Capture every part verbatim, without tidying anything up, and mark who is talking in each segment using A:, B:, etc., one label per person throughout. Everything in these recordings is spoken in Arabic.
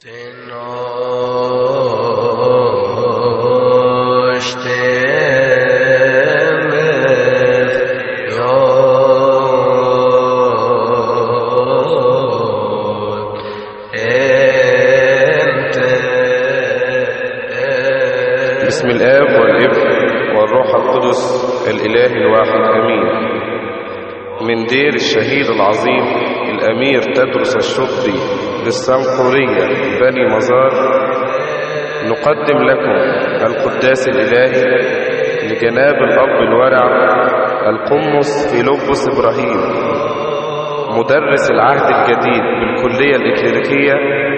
A: بسم الآب والابن والروح القدس الإله الواحد أمين. من دير الشهيد العظيم الأمير تدرس الشطبي بالسنقورية بني مزار نقدم لكم القداس الإلهي لجناب الأب الورع القمص فيلبس إبراهيم مدرس العهد الجديد بالكلية الإكليريكية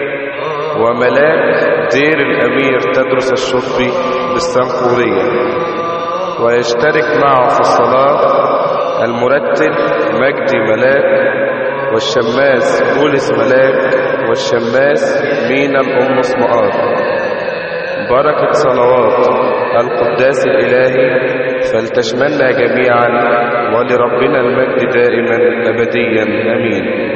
A: وملاك دير الأمير تدرس الشطبي بالسنقورية. ويشترك معه في الصلاة المرتل مجدي ملاك والشماس بولس ملاك والشماس مينا الأمس مقار. بركة صلوات القداس الإلهي فلتشملنا جميعا ولربنا المجد دائما أبديا أمين.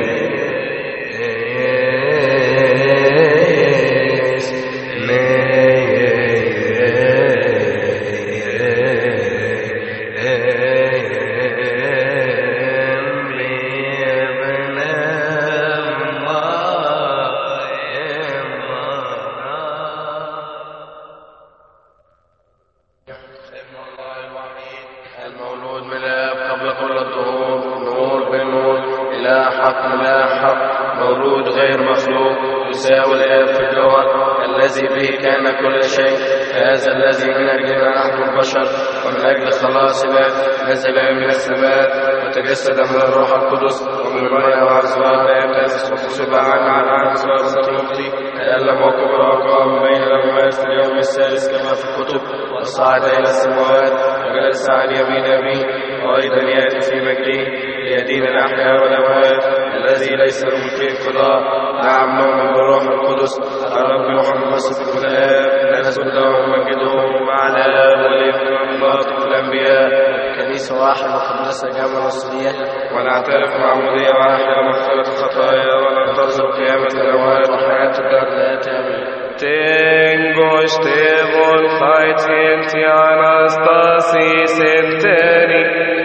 B: المولود من الآب قبل كل الظهور، نور بالنور، إله حق من إله حق، مولود غير مخلوق، يساوي الآب في الجوهر، الذي به كان كل شيء. هذا الذي من أجلنا نحن البشر ومن أجل خلاصنا نزل من السماء وتجسد من الروح القدس ومن المرأة وعزوها الناس وحسب عنا عن عن صار المبطي تألم وكبر وقام بين الأموات في اليوم الثالث كما في الكتب وصعد إلى السماوات وجلس عن يمين أبيه وأيضا يأتي في مجده ليدين الأحياء والأموات الذي ليس له فيه قضاء. نعم نؤمن بالروح القدس الرب محمد صدق الآب نسجد له ونمجده مع الآب والابن والناطق الأنبياء كنيسة واحدة مقدسة جامعة مصرية ونعترف معمودية واحدة ومغفرة الخطايا وننتظر قيامة الأموات وحياة الدار الآتية آمين.
A: Tengo Estevon Haitienti Anastasis Enteri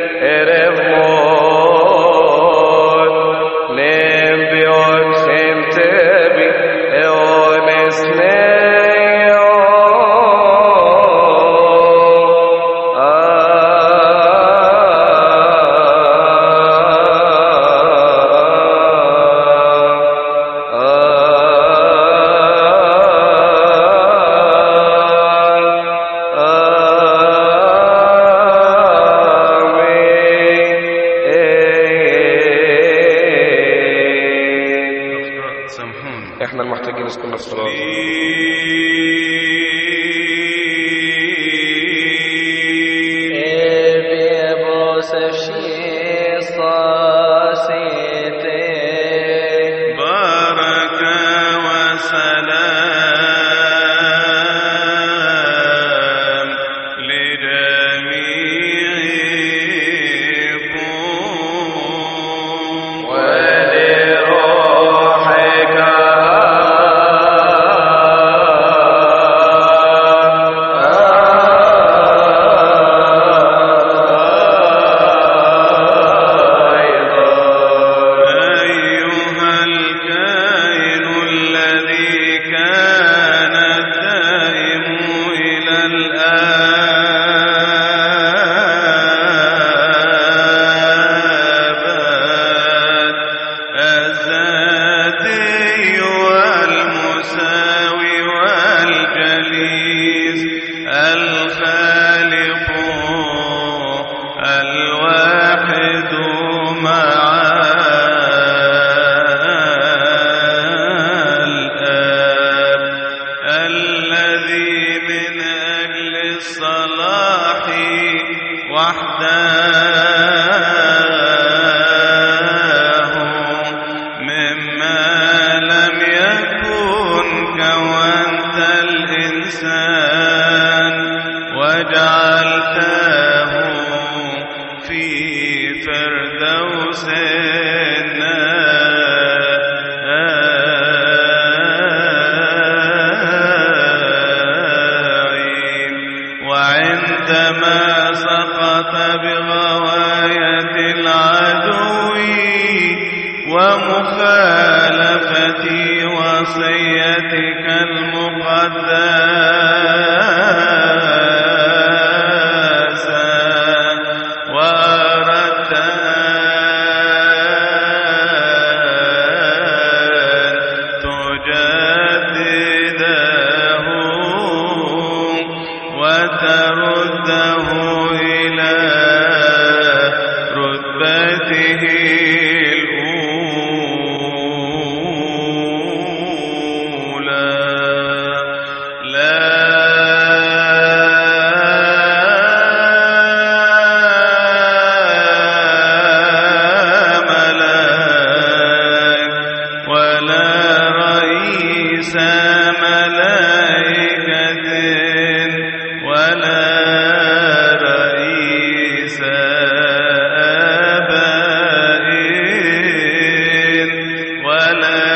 A: Erevmon Nembion Gentebi Eones Neo احنا المحتاجين نسكن في الصلاة.
C: مخالفة وصيتك المقدسة وأردت أن تجدده وترده إلى رتبته الأولى. لا ملاك ولا رئيس ملائكة ولا رئيس آباء ولا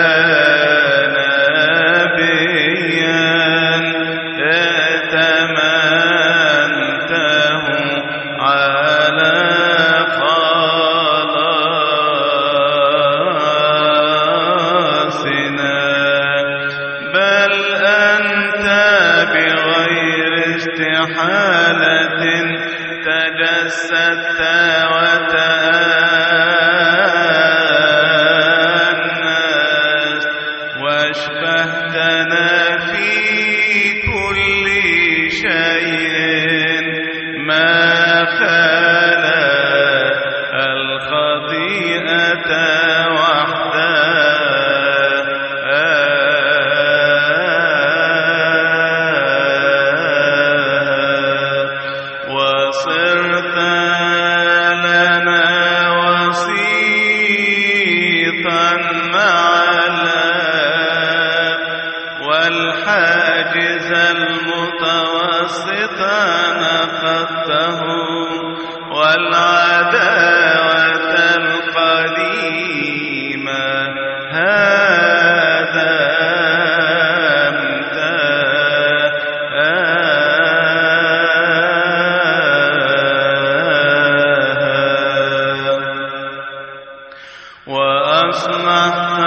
C: نبيا ائتمنته على خلاصنا، بل أنت بغير استحالة تجسدت وتأنست واشبهتنا في كل شيء ما خلا الخطيئة وحدها، وصرت لنا وسيطا مع الآب، والحاجز المتوسط نقضته، والعداوة القديمة هدمتها، وأصلحت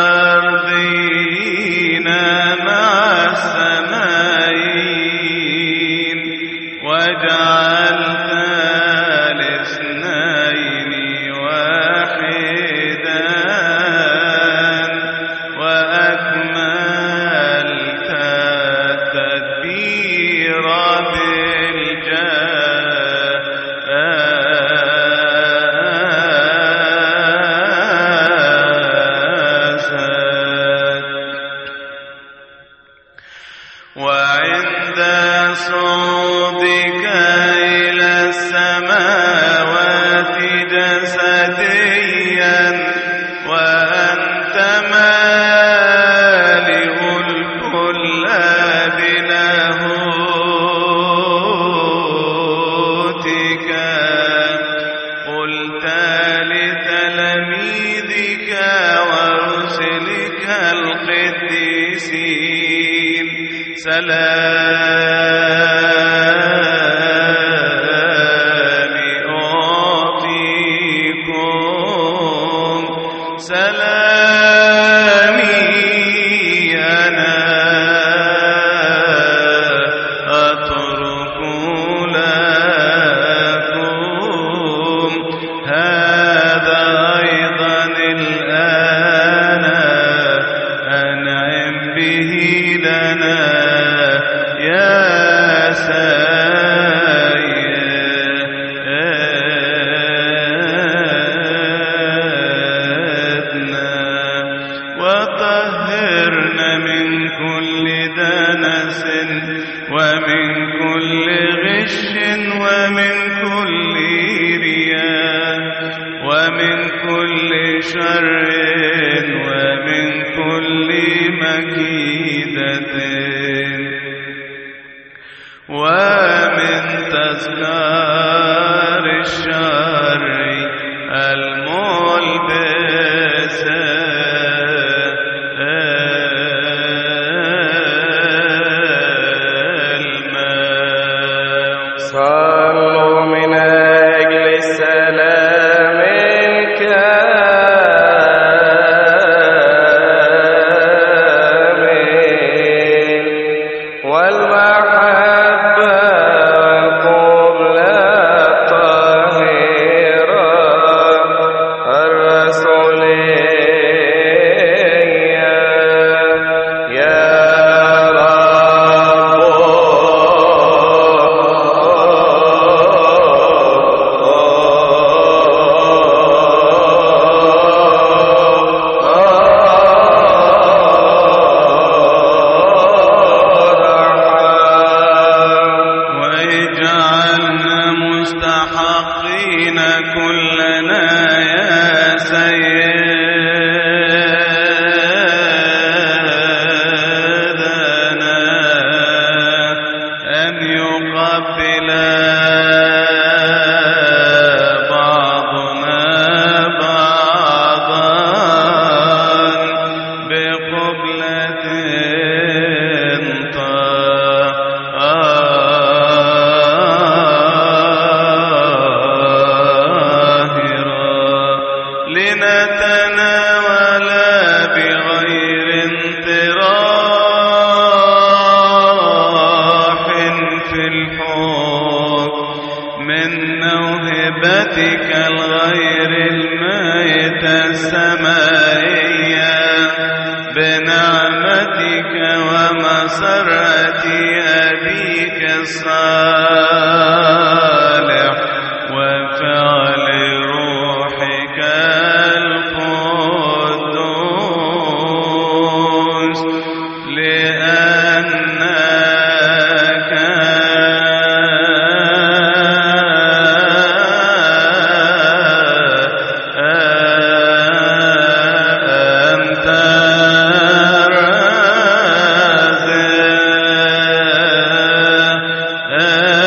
C: الأرضين مع السمائين، وجعلت الاثنين واحدا، وأكملت التدبير بالجسد. وعند صعودك إلى السماوات جسديا وأنت مالئ الكل بلاهوتك، قلت لتلاميذك ورسلك القديسين: سلامي أعطيكم، سلامي أنا أترك لكم، هذا أيضا الآن أنعم به لنا يا سيدنا، وطهرنا من كل دنس ومن كل غش ومن كل رياء ومن كل شر ومن كل مكيدة ومن تذكار الشر الملبس الماء.
A: صلوا من أجل السلام الكامل
C: بنعمتك ومسرة أبيك الصالح وفعل روحك القدوس لأنك أنت رازق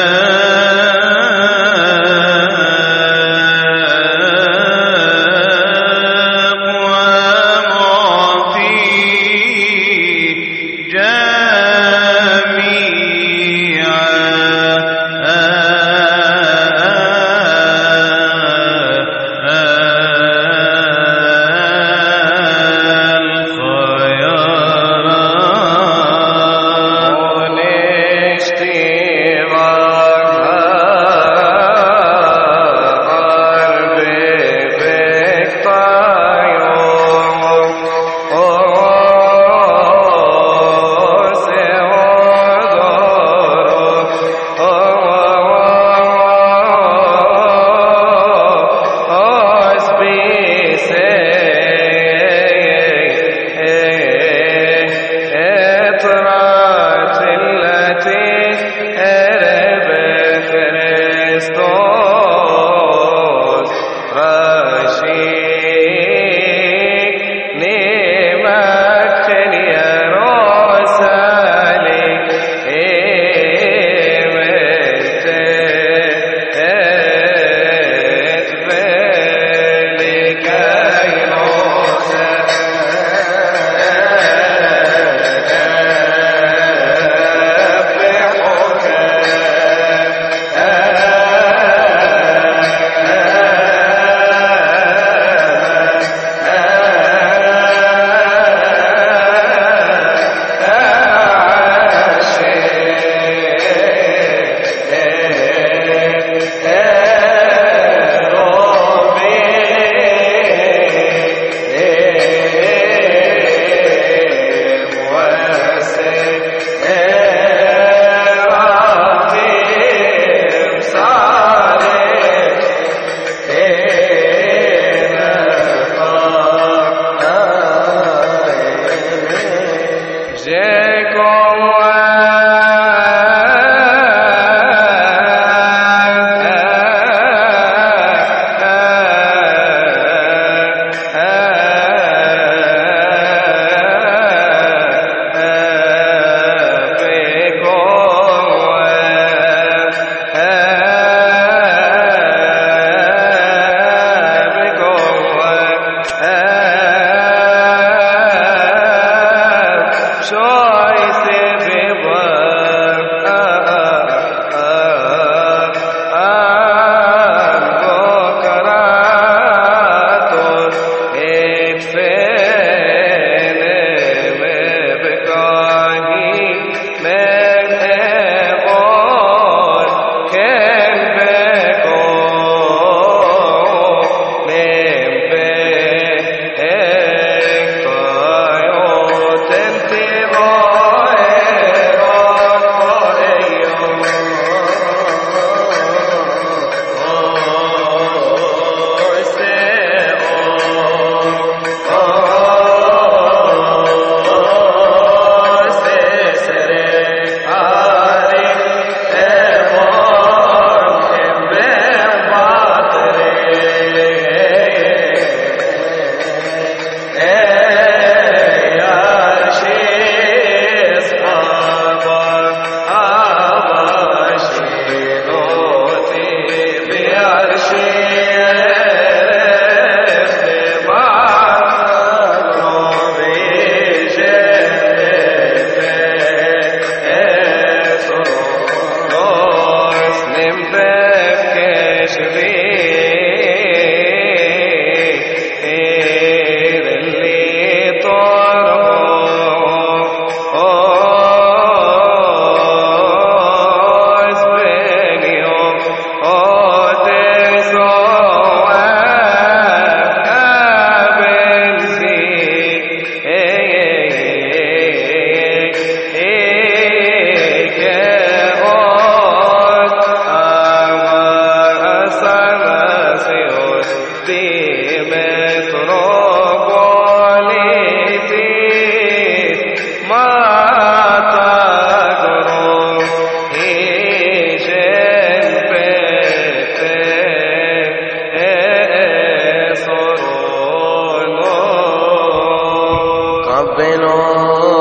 B: قبلوا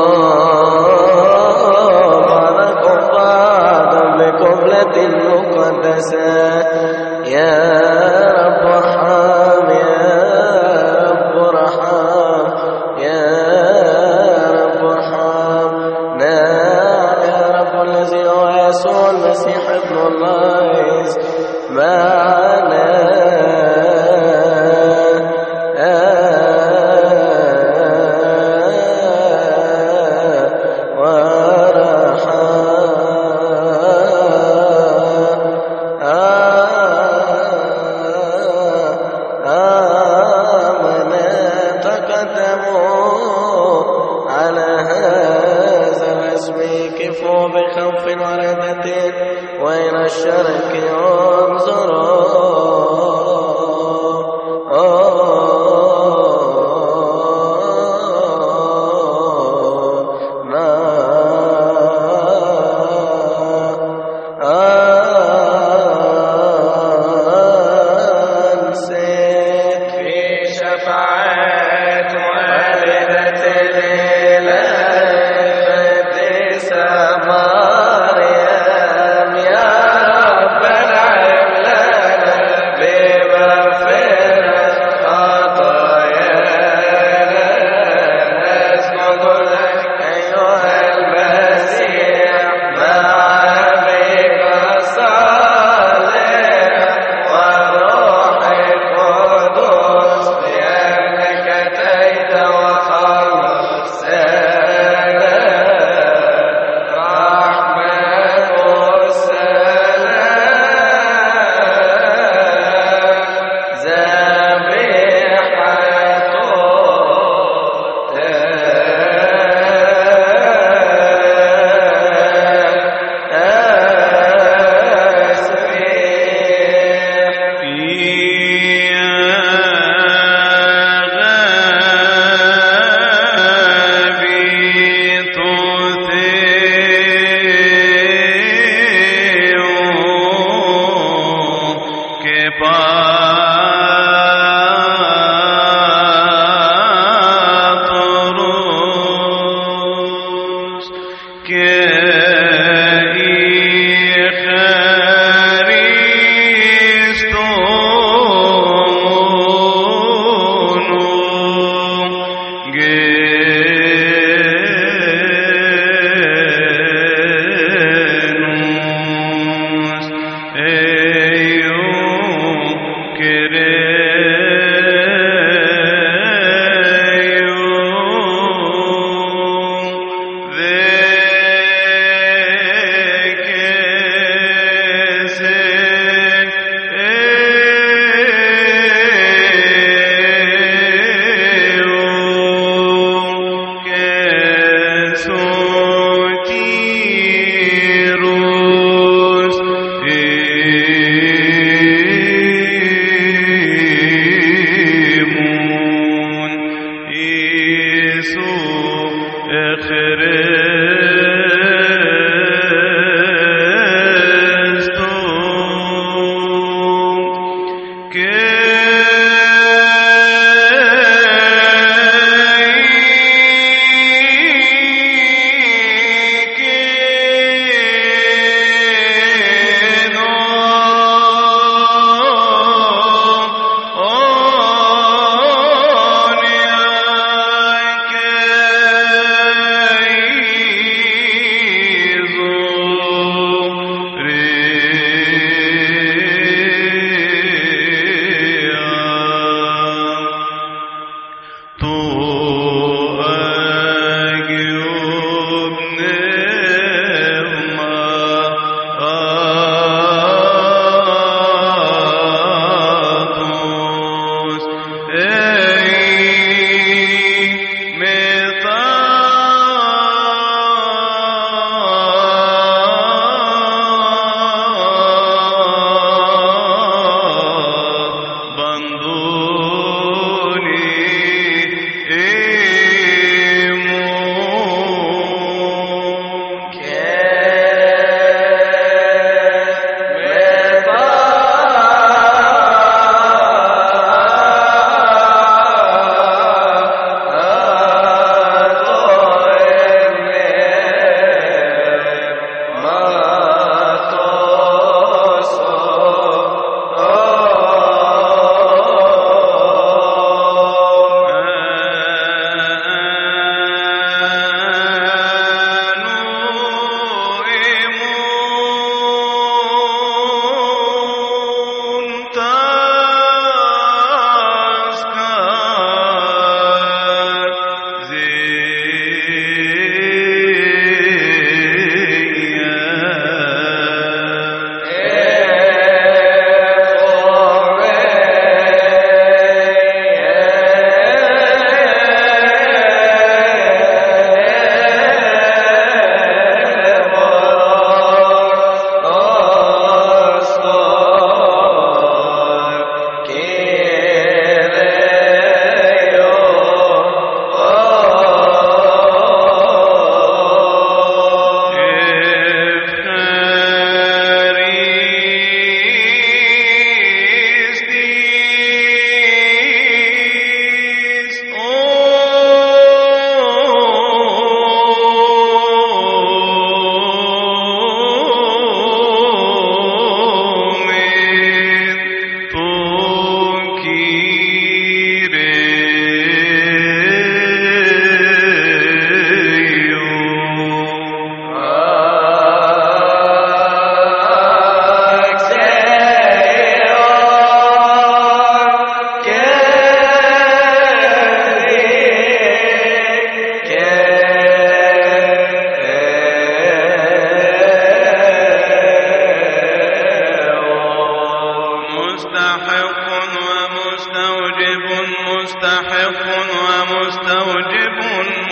B: بعضكم بعضا بقبلة مقدسة يا رب ارحم يا رب ارحم يا رب ارحمنا يا رب الذي هو يسوع المسيح ابن الله معنا بخوف وردة وإلى الشرق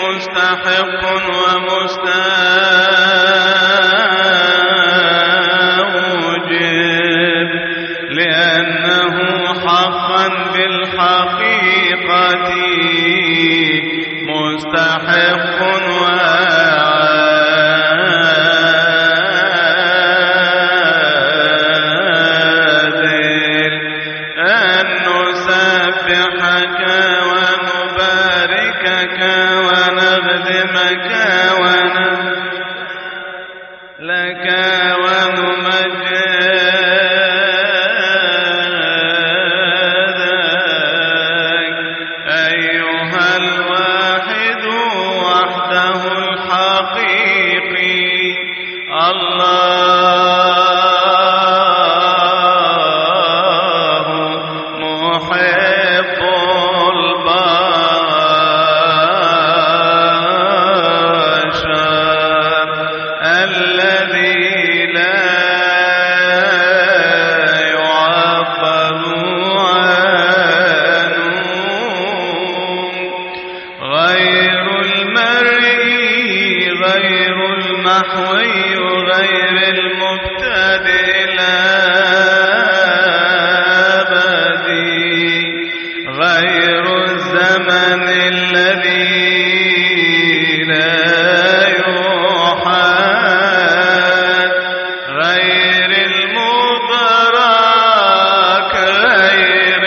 C: مستحق ومستوجب، لأنه حقا بالحقيقة مستحق وعادل أن نسبحك ونباركك ونخدمك لك ونمجدك أيها الواحد وحده الحقيقي الله محب البشر الذي لا يعبر عنه، غير المرئي غير المحوي غير المبتدئ الأبدي، غير الزمن الذي لا يحاد، غير المدرك غير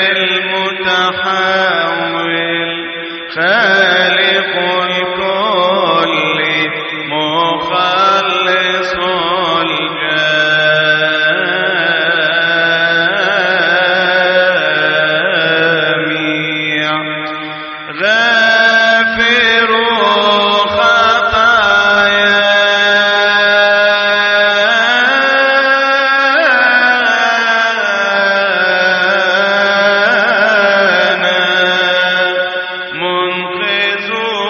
C: المتحول، خالق الكل مخلص الجميع، غافر خطايانا، منقذ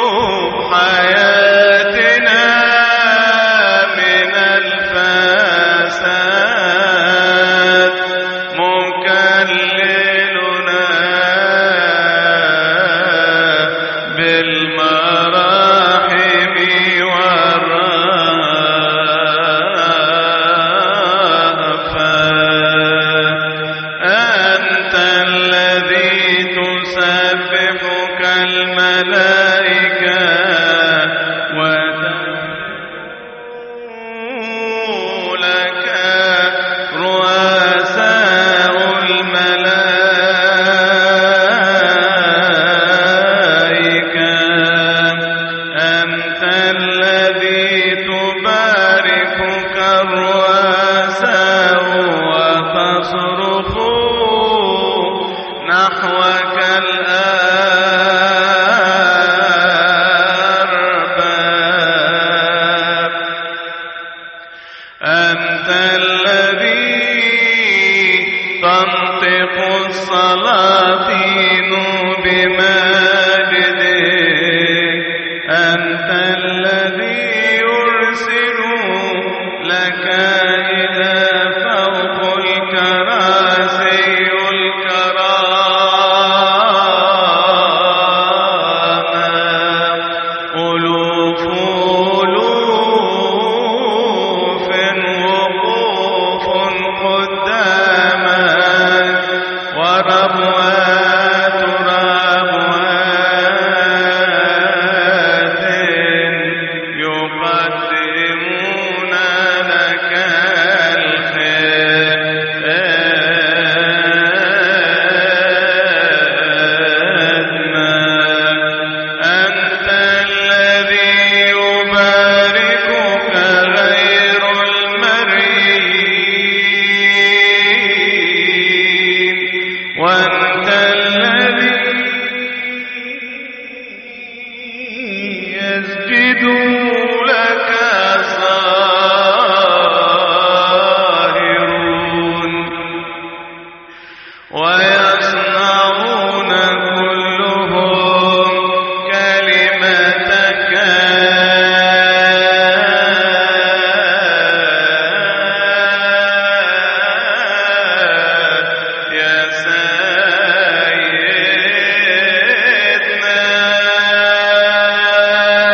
C: حياتنا من الفساد، مكللنا بالمراحم والرأفات، أنت الذي تسبحك الملائكة وتقول لك رؤساء الملائكة، أنت الذي تباركك الرؤساء وتصرخ نحوك الأرباب، أنت الذي تنطق السلاطين بمجدك، أنت الذي يرسل لك إلى فوق الكراسي الكرامة، ألوف ألوف وقوف قدامك، وربوات ربوات يقدمون لك الخدمة، أنت الذي يباركك غير المرئيين، وأنت الذي يسجد لك صاهرون، ويصنعون كلهم كلمتك يا سيدنا.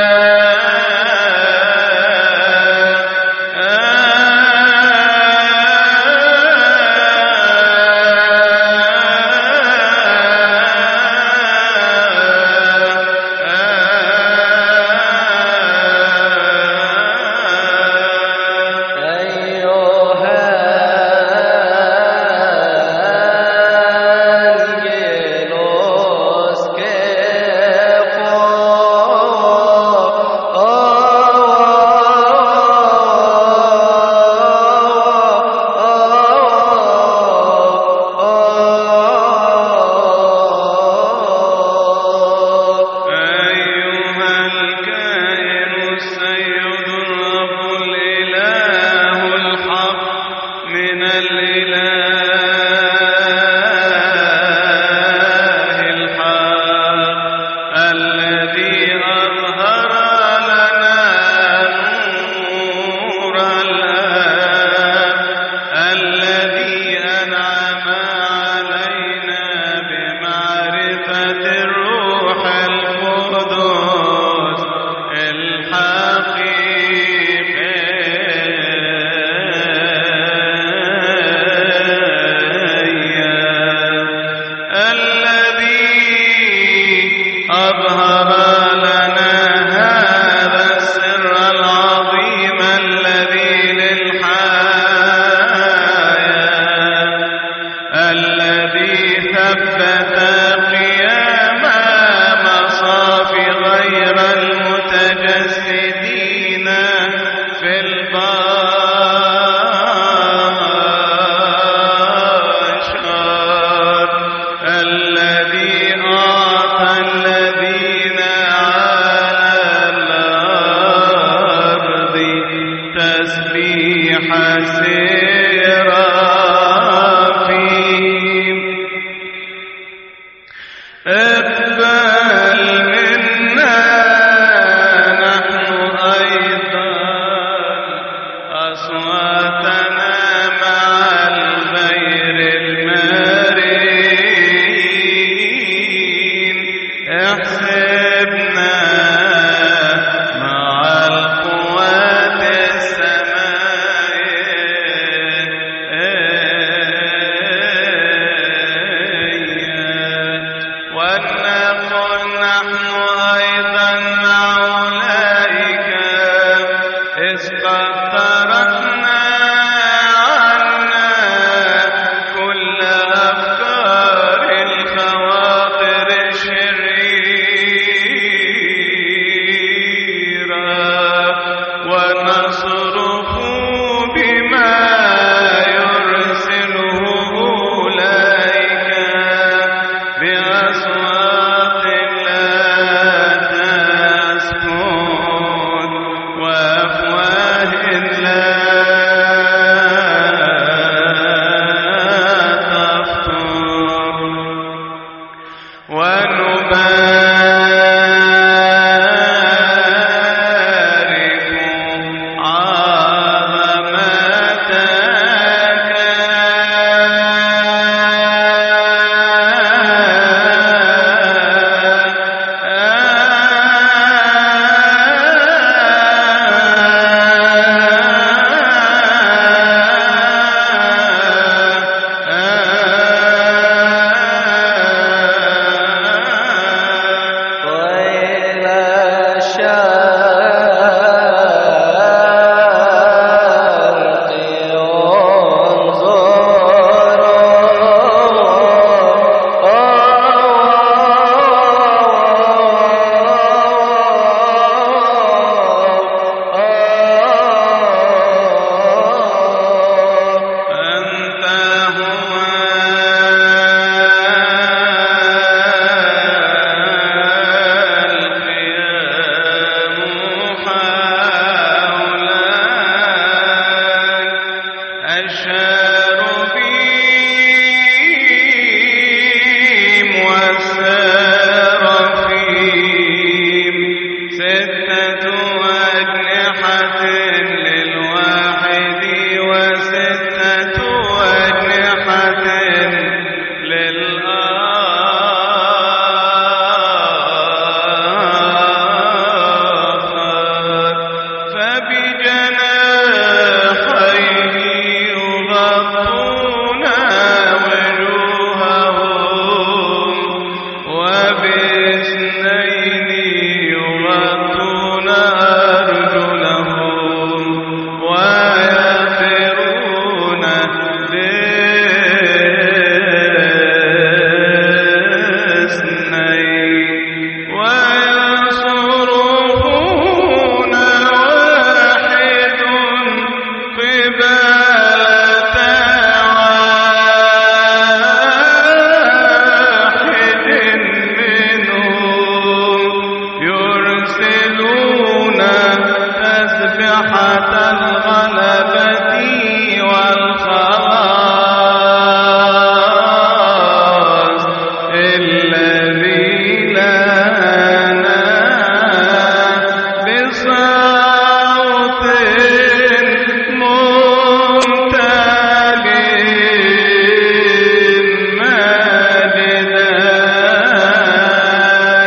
C: وسرافيم اقبل منا نحن أيضا أصواتنا مع الغير المرين احسبنا مع القوات السمائية ولنكن نحن أيضا مع أولئك إذ قد طرحنا عنا كل أفكار الخواطر الشريرة ونصرف بما يرسله أولئك بأصوات لا تسكت وأفواه لا تفطر ونبارك عظمتك
B: وإلى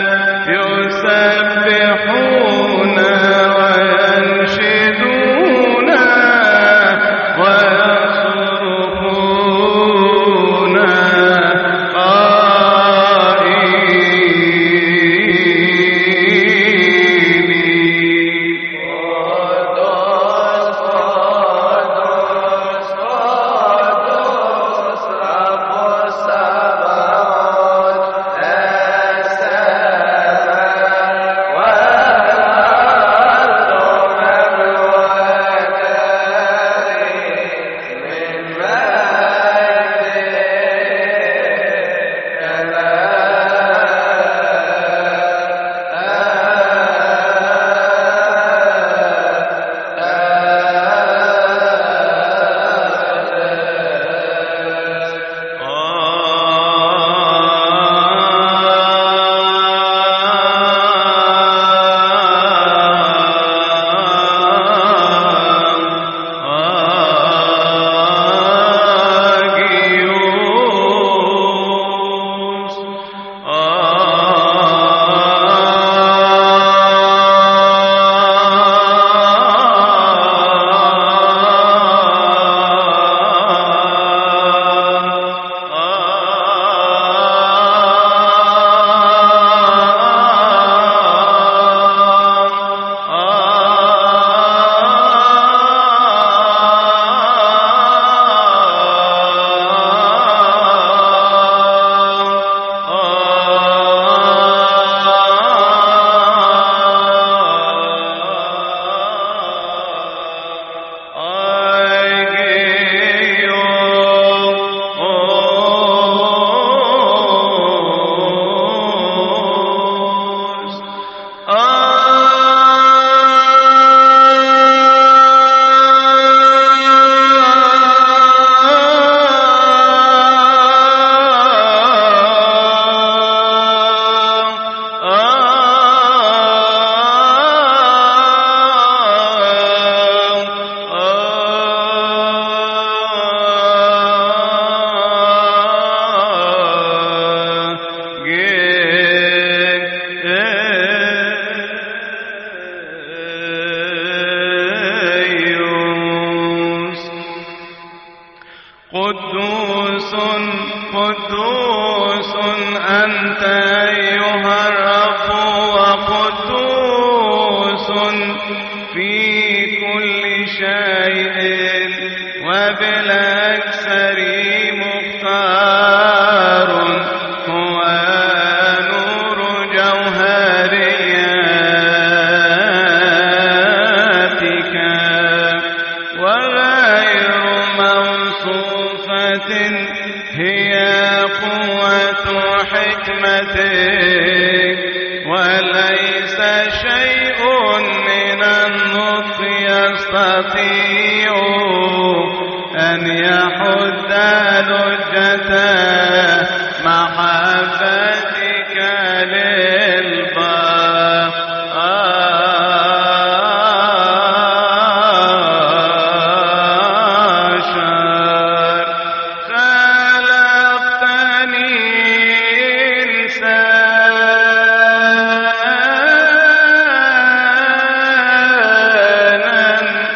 B: يسبحون وينشدون
C: قدوس قدوس أنت أيها الرب، وقدوس في كل شيء، وبالأكثر مختار هو نور جوهرياتك، وغير موصوفة هي قوة حكمتك، وليس شيء من النطق يستطيع أن يحد لجة محبتك للبشر. خلقتني إنسانا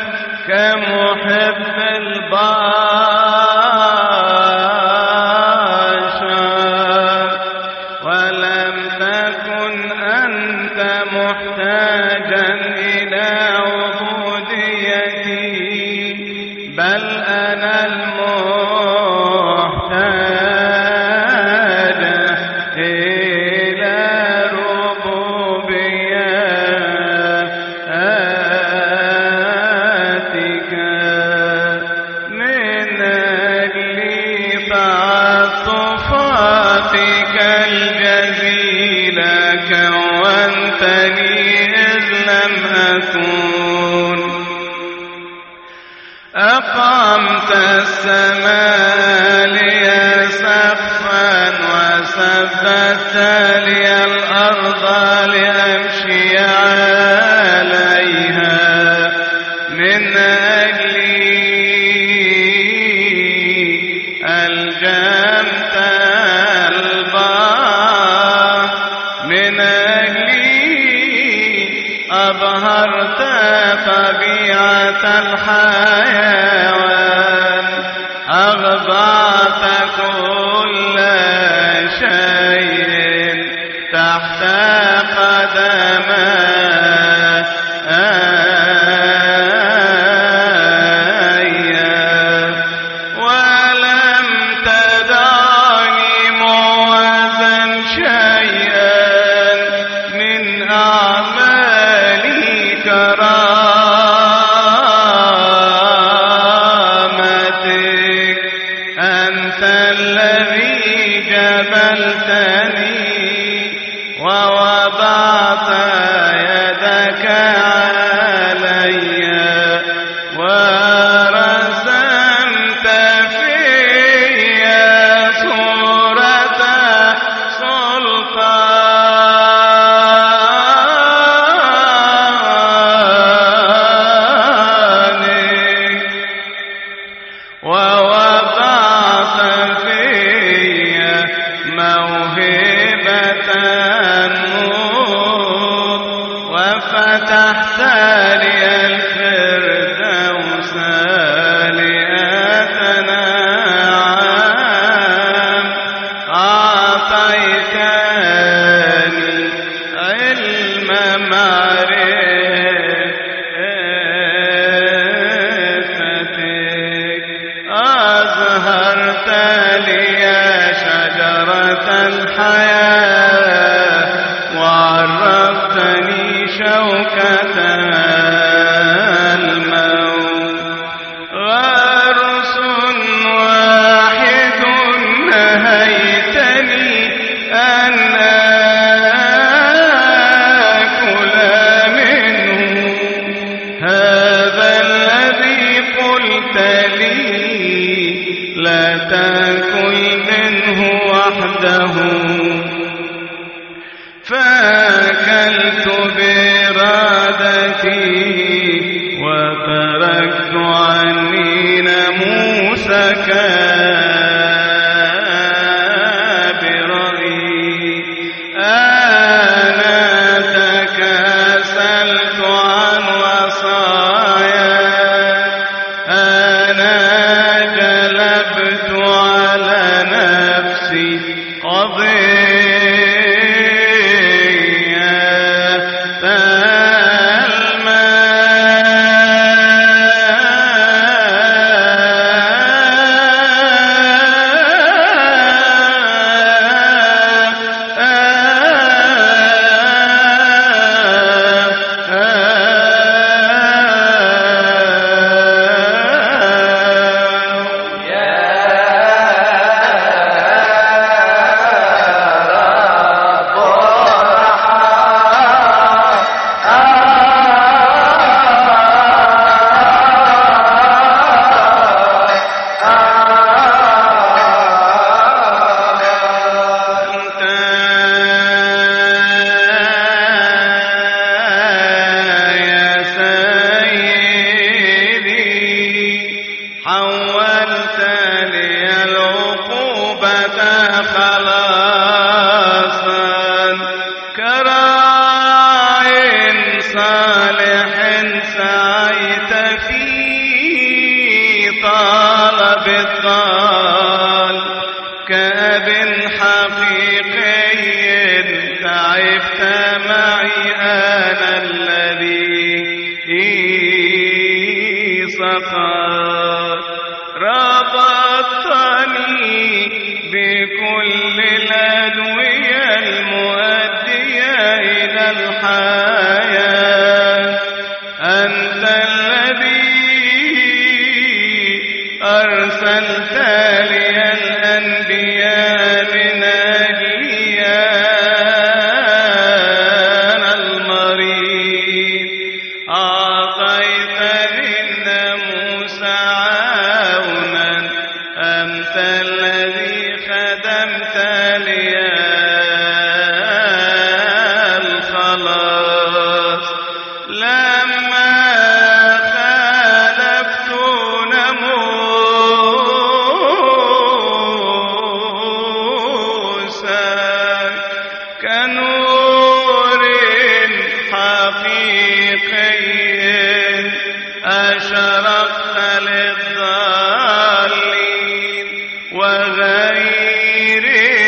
C: كمحب البشر، ولم تكن أنت محتاجا إلى عبوديتي، بل أنا المحتاج إلى ربوبيتك. من أجل تعاطفاتك الجزيلة كونتني إذ لم أكن، أقمت السماء لي سقفا، وثبت لي الأرض لأمشي عليها. من أجلي ألجمت البحر، من أجلي أبهرت طبيعة الحيوان، أخضعت كل شيء تحت قدمي، ولم تدعني معوزا شيئا من أعمالي كرامتك. أنت الذي جبلتني ووضعت يدك علي، ورسمت في صورة سلطانك، ووضعت في موهبة النور، وفتحت لي الفردوس لأتنعم. أعطيتني علم معرفتك، أظهرت لي شجرة الحياة، وعرفتني شوكة الموت. غرس واحد نهيتني أن آكل منه، هذا الذي قلت لي لا تأكل منه وحده. فأكلت بإرادتي وتركت عني ناموسك برأيي. أنا تكاسلت عن وصاياك، أنا جلبت سقط. ربطني بكل الأدوية المؤدية إلى الحياة. أنت الذي أرسلت لي الأنبياء من أجلي أنا المريض. أعطيتني الناموس عونا. أنت الذي خدمت لي الخلاص. لما خالفت ناموسا كنور حقيقي أشرقت للضالين وغير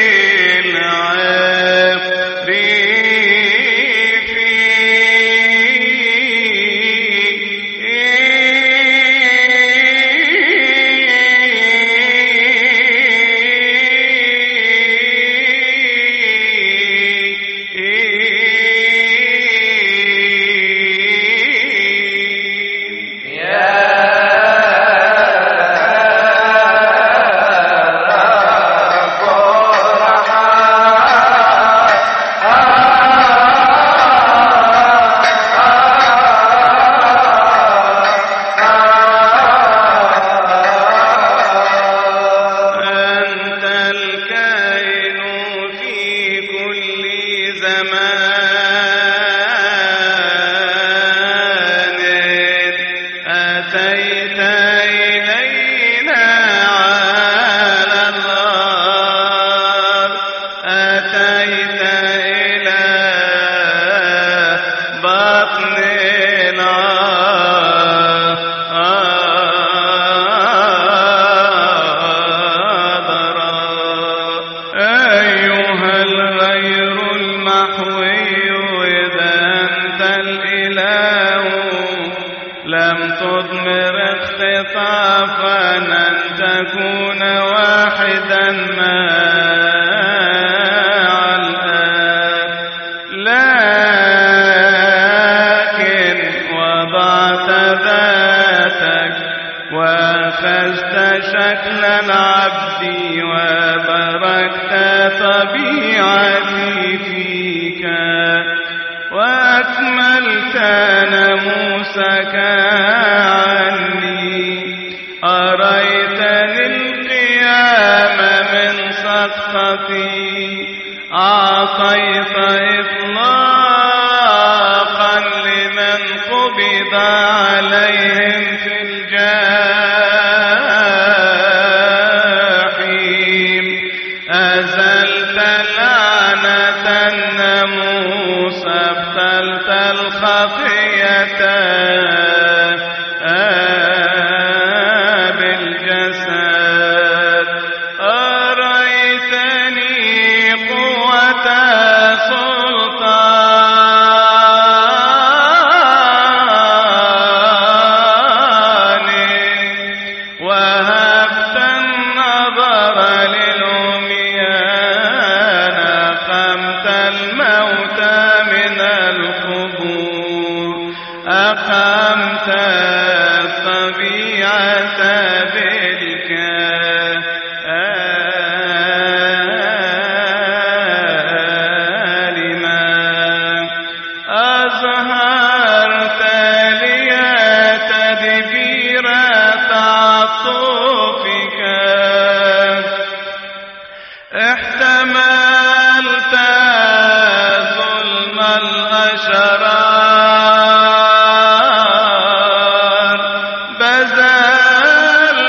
C: تضمر اختطافا أن تكون واحدا مع الآن، لكن وضعت ذاتك وأخذت شكل العبد وبركت طبيعتي فيك وأكملت ناموسك عني. أريتني القيام من سقطتي، أعطيت إطلاقا لمن قبض عليهم في الجحيم. أزلت لعنة الناموس، أبطلت الخطيئة بالجسد. أريتني قوة سلطاني، وهبت النظر للعميان، أقمت الموت من القبور، أقمت الطبيعة بالكلمة. أظهرت لي تدبير تعطفك، احتملت ظلم الأشرار، بذلت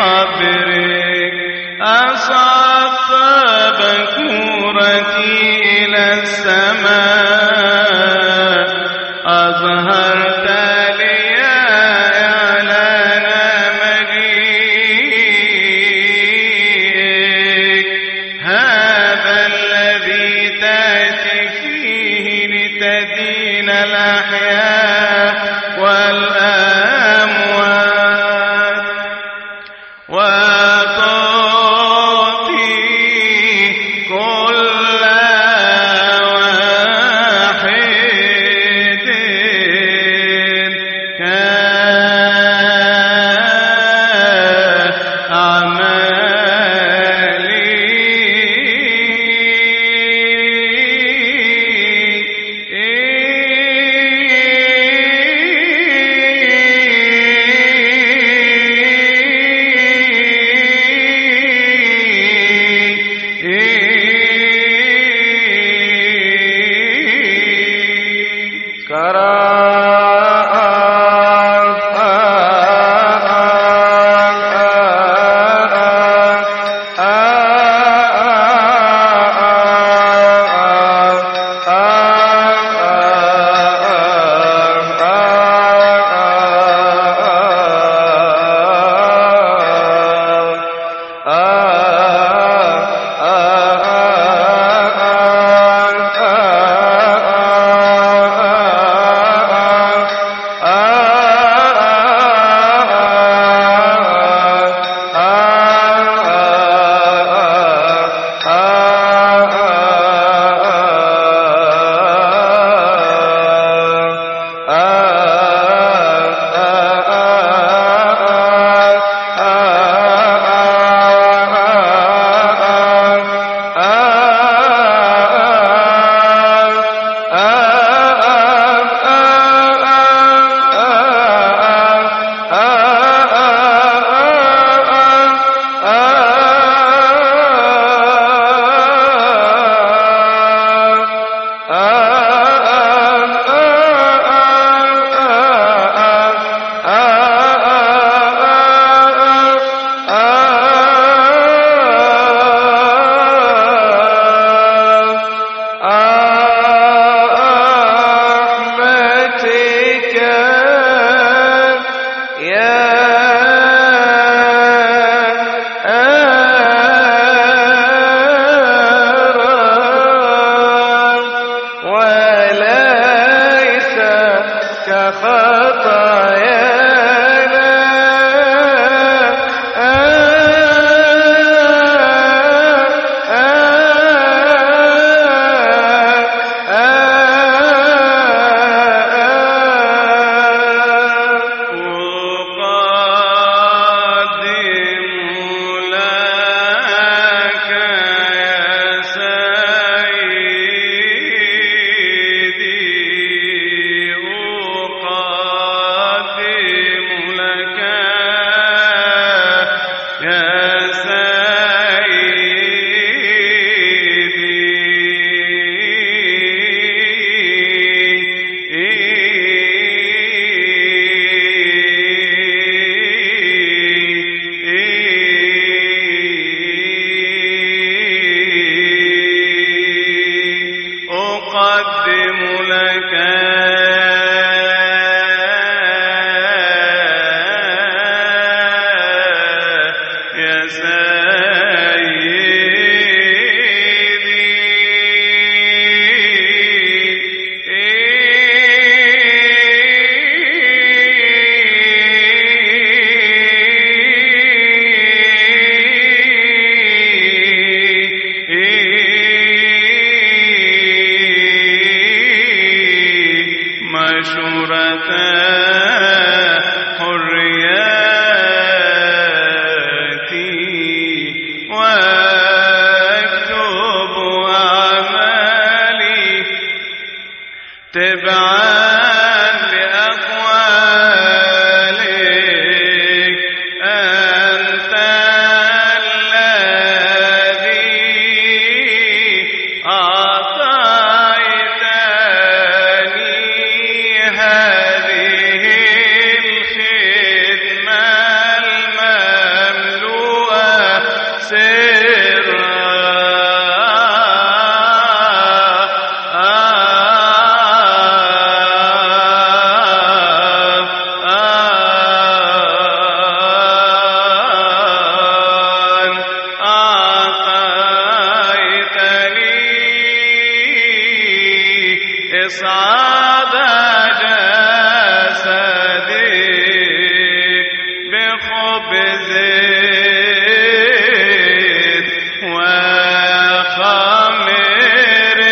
C: قبرك أصعدت بكورتي إلى السماء أظهرت لي إعلان مجيئك هذا الذي تأتي فيه لتدين الأحياء والأموات وتعطي كل واحد
A: هذه الخدمة المملوكة
C: خبز وخمر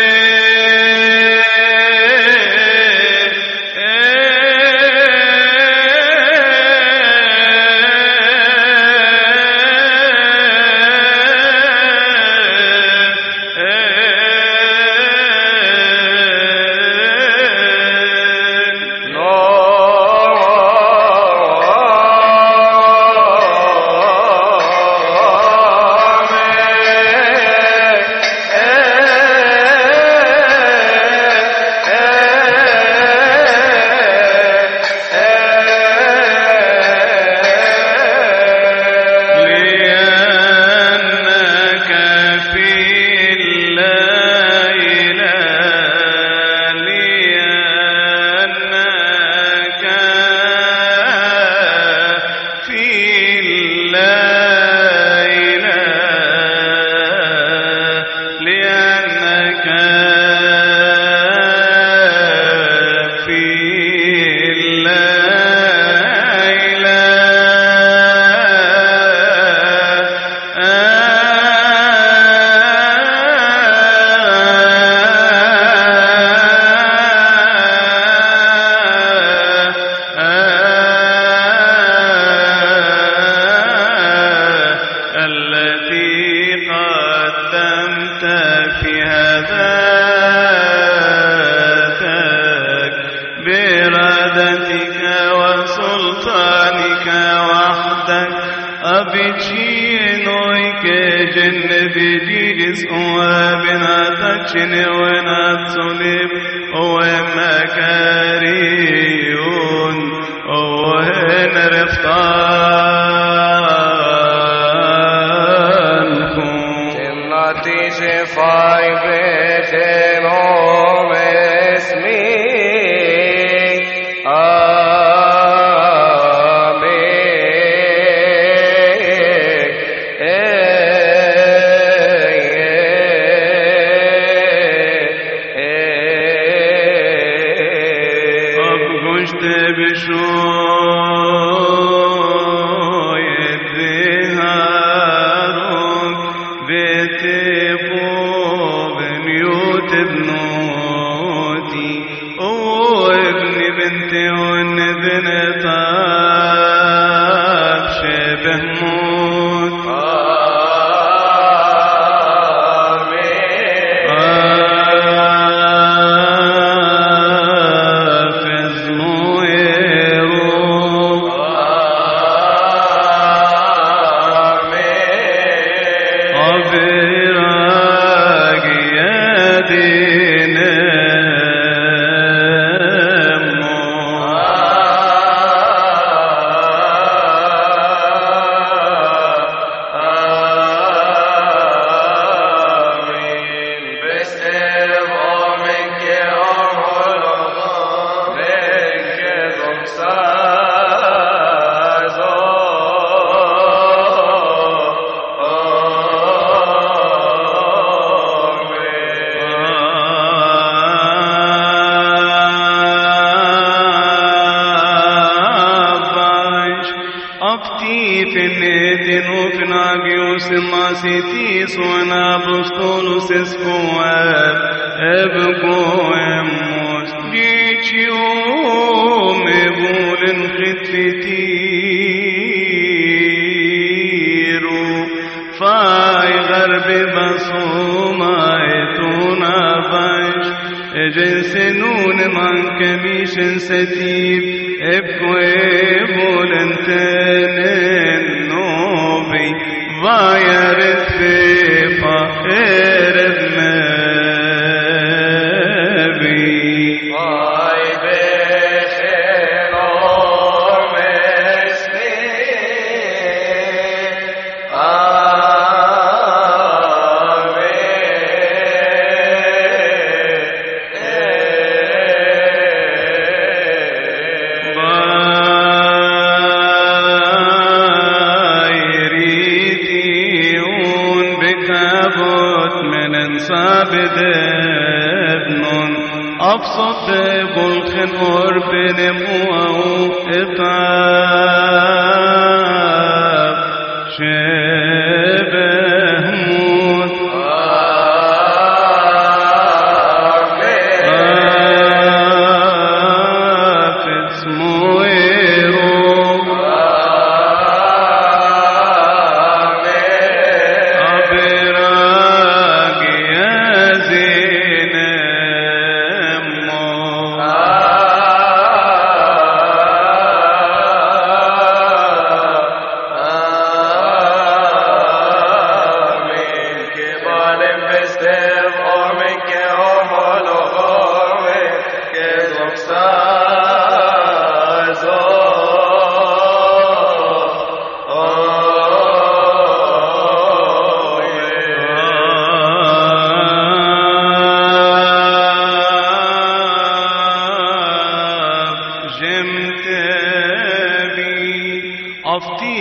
C: أبسط بالخنور بنموه إقام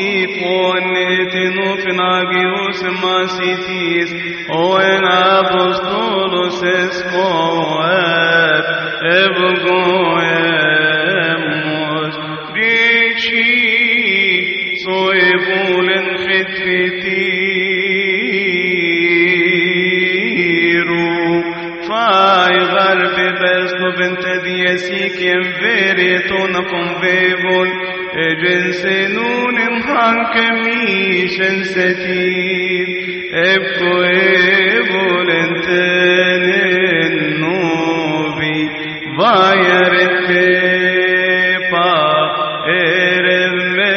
C: ponetinu finagius masitis oen apostolos escoet evgoemos dici soebulen khitfitiru fai garbe besto ventediesic em veriton convevol egensenun em hankemisen setir ebco evolentenen novi vayarete pa erevme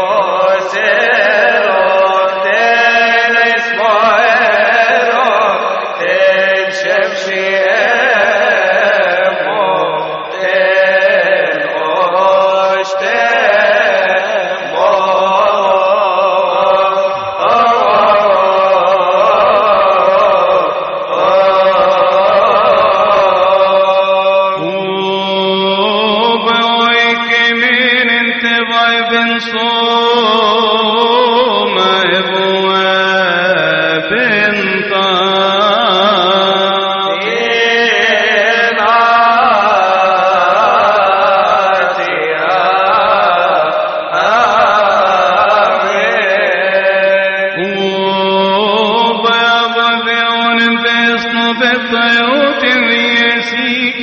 A: Ten
C: بيصنب الطيوت الرياسيك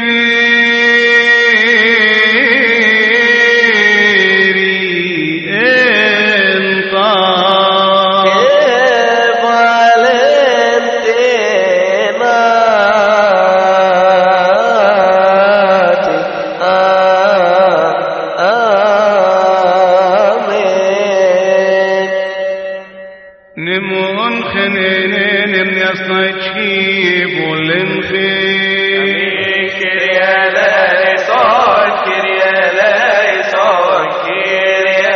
C: ينفيري انطا
B: كيف علمتناتي آمين
C: نمون خنينين من يصنع تشيب والنخيل
B: كريا ليسون كريا ليسون كريا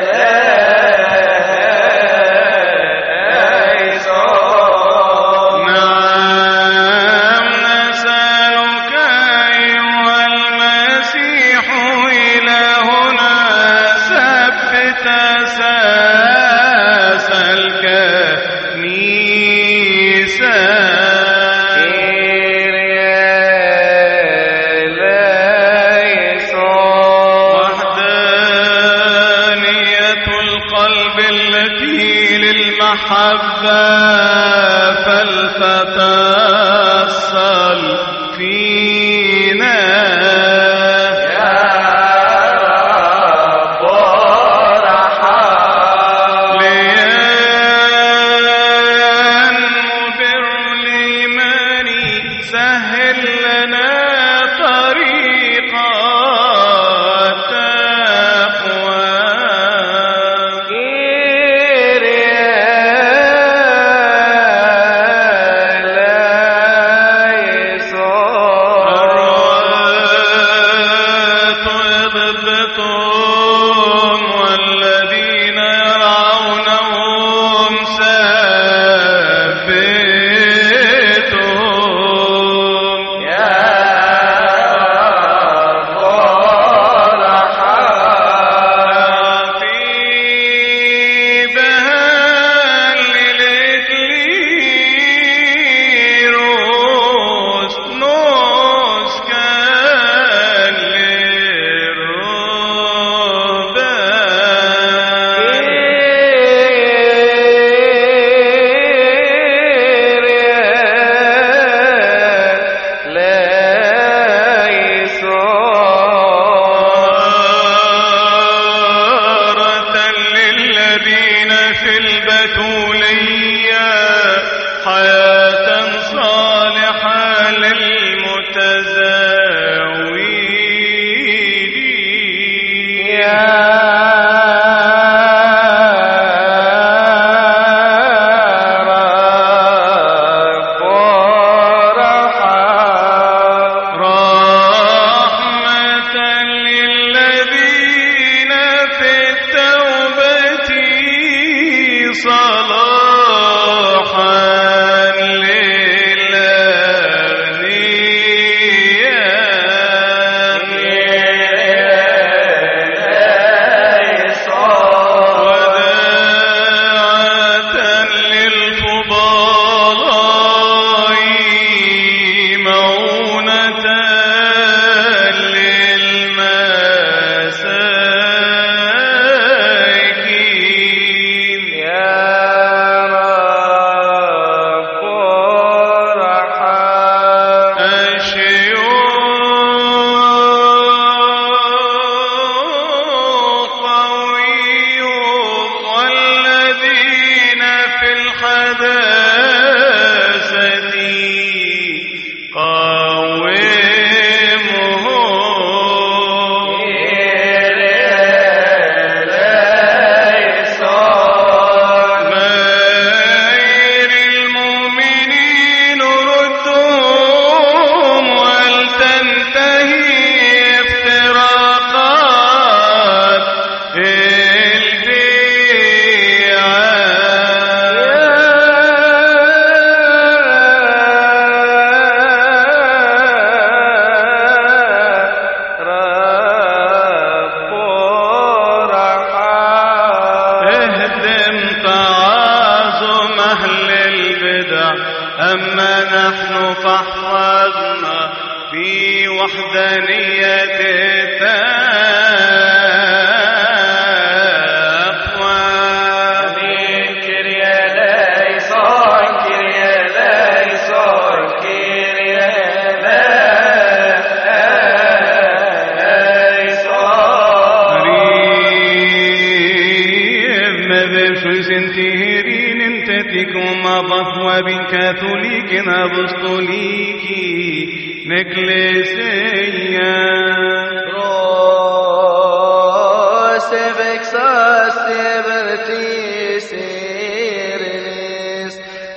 B: ليسون
C: نعم نسألك أيها المسيح إلهنا ثبت أساس الكنيسة وحدانية القلب التي للمحبة فلتتأصل فينا لينمو بر الإيمان سهل لنا طريق التقوى الرعاة يضبطون والذين يرعونهم ثبتهم في بهال الإكليروس نسكن للرهبان طهارة للذين في البتولية حياة صالحة للمتزاوجين رحمة للذين في التوبة صلاحا للأغنياء وداعة للفضلاء مؤونة للمساكين الشيوخ قويهم والذين في الحداثة قومهم غير المؤمنين ردهم ولتنتهي افتراقات اهدم تعاظم أهل البدع أما نحن فاحفظنا في وحدانية التقوى
B: كريا ليسون كريا
C: abin Catholic Apostoliki Ecclesia.
B: Pros evexas libertis irinis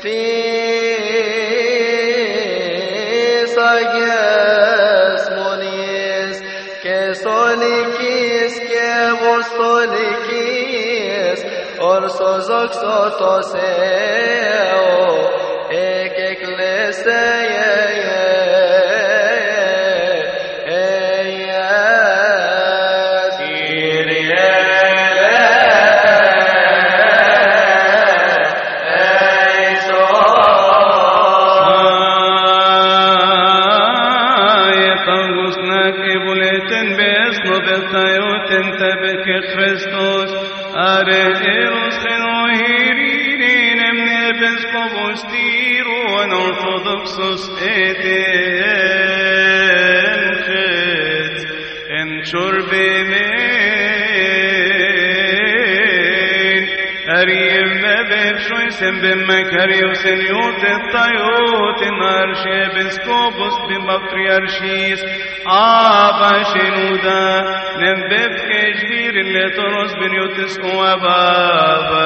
B: tis agies monis que solikis que apostolikis orsos oxotos eo ek ecclesia.
C: Christus, are eros genohirin em episcopos tiro en orthodoxos et en chet en chorbemen ariem bebshois em bemmakarios en yotet tayot en arche episcopos bimbatriarchis Abba shenuda nembeb kejbir letoros benyotis uababa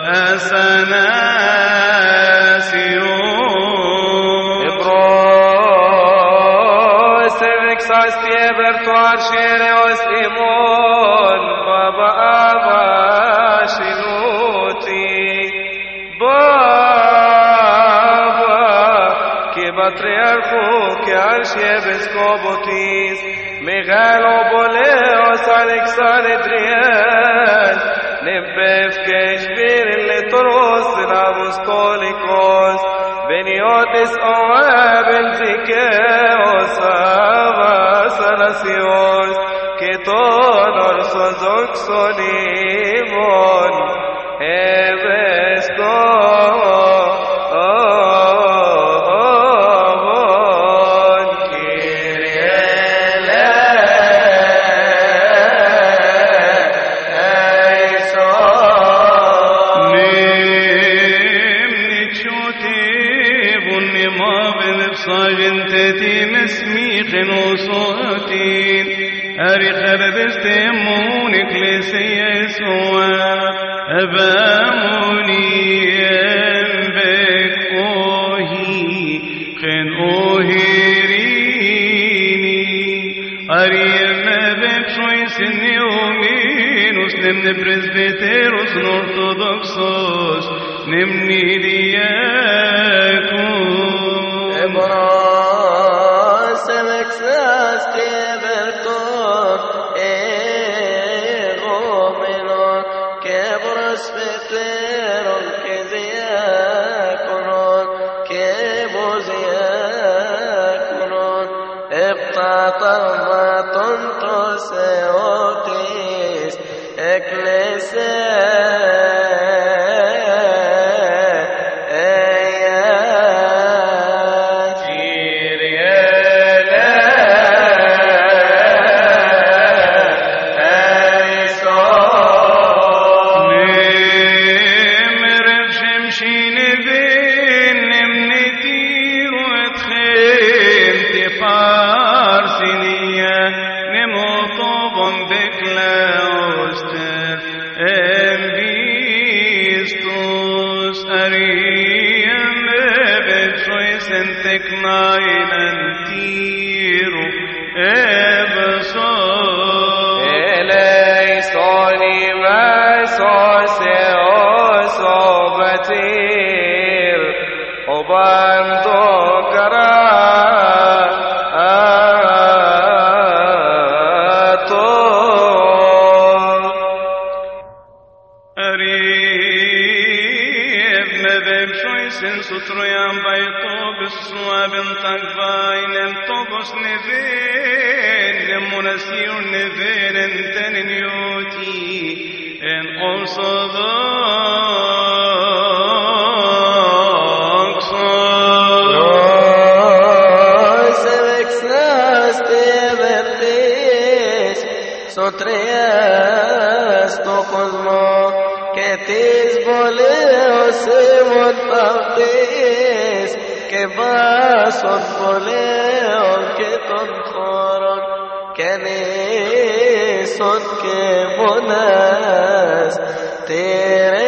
C: asanasio
A: Ebros evexas tieber tuar shereos imon baba Abba shenuti baba ke patriarcho ke arshi episcopotis Megaloboleos Alexandrian Nebef Keshvir Letoros Apostolikos Beniotis Oab Zikeos Avasanasios Keton Orsozoxon Imon Ebesko
C: Temon ecclesia soa abamoni embek ohi ken ohirini ariem bepshois neominus nemne presbyteros orthodoxos nemni diakon
B: Ebros evexas teberton Speteron que diaconon que vos diaconon eptatamaton toseotis ecclesia Sotrias to cosmo que tis boleo se
D: Baptist, que vas a foleo, que ton coron, que ne son que bonas, tere.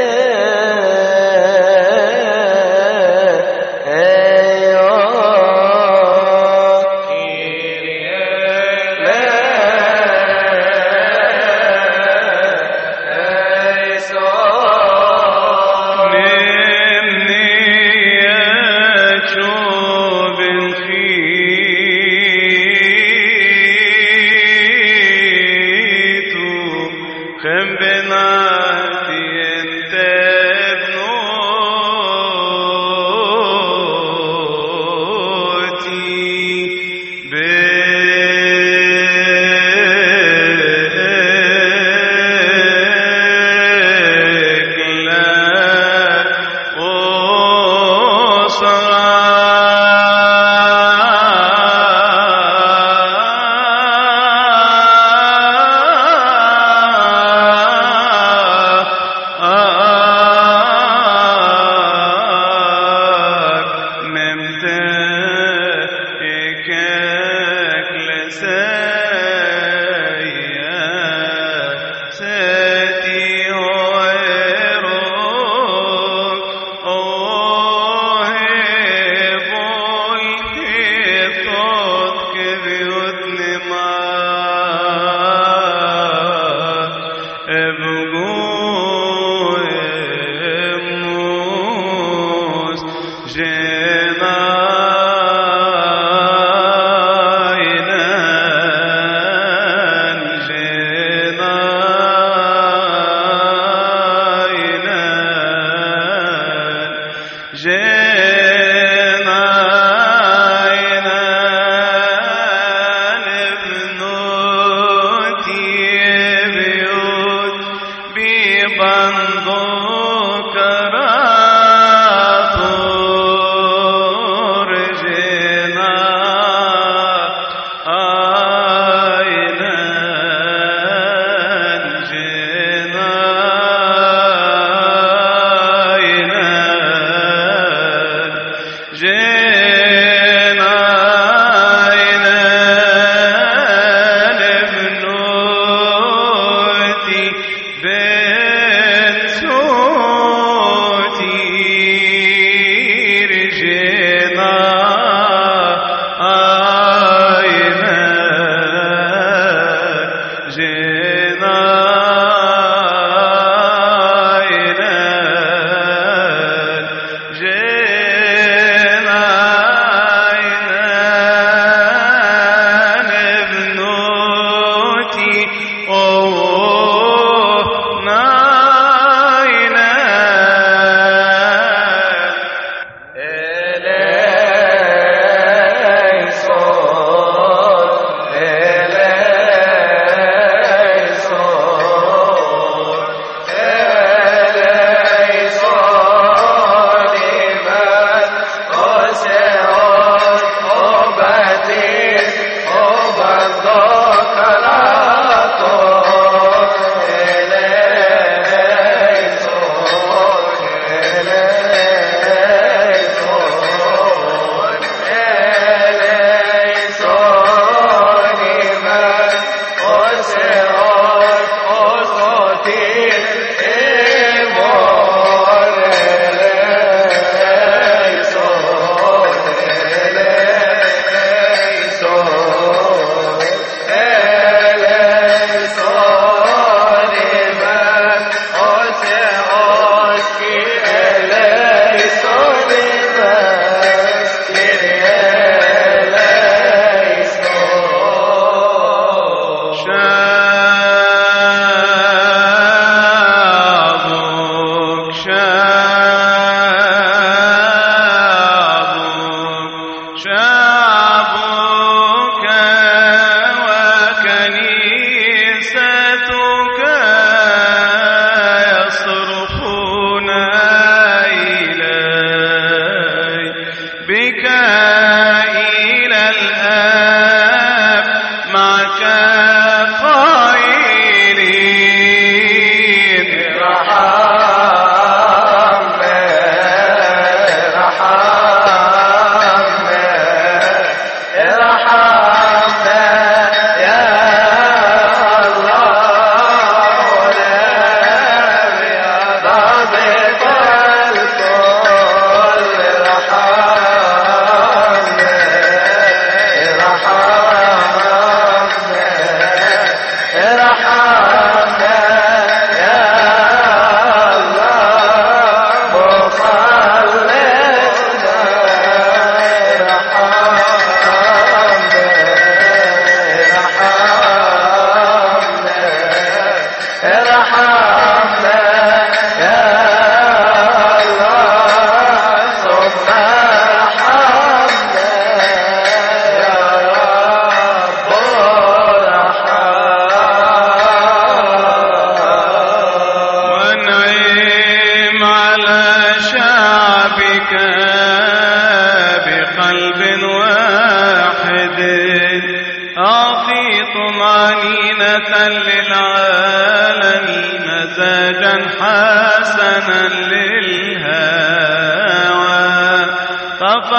A: قائلين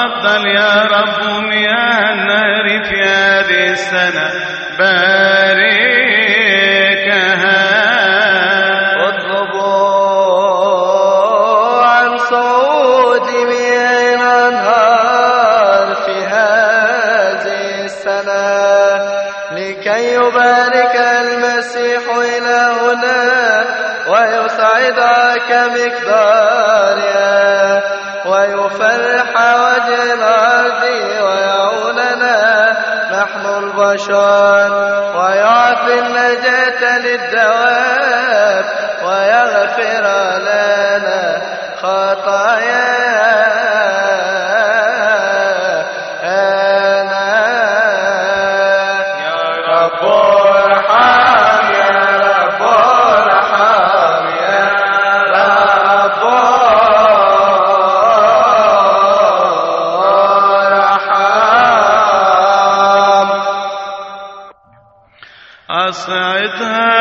C: تفضل يا رب مياه النهر في هذه السنة باركها.
D: اطلبوا عن صعود مياه الأنهار في هذه السنة لكي يبارك المسيح إلهنا ويسعدها كمقدارها ويفرح وجه الأرض ويعوننا نحن البشر ويعطي النجاة للدواب ويغفر لنا خطايانا. يا رب ارحم يا رب ارحم يا رب ارحم.
C: أصعدها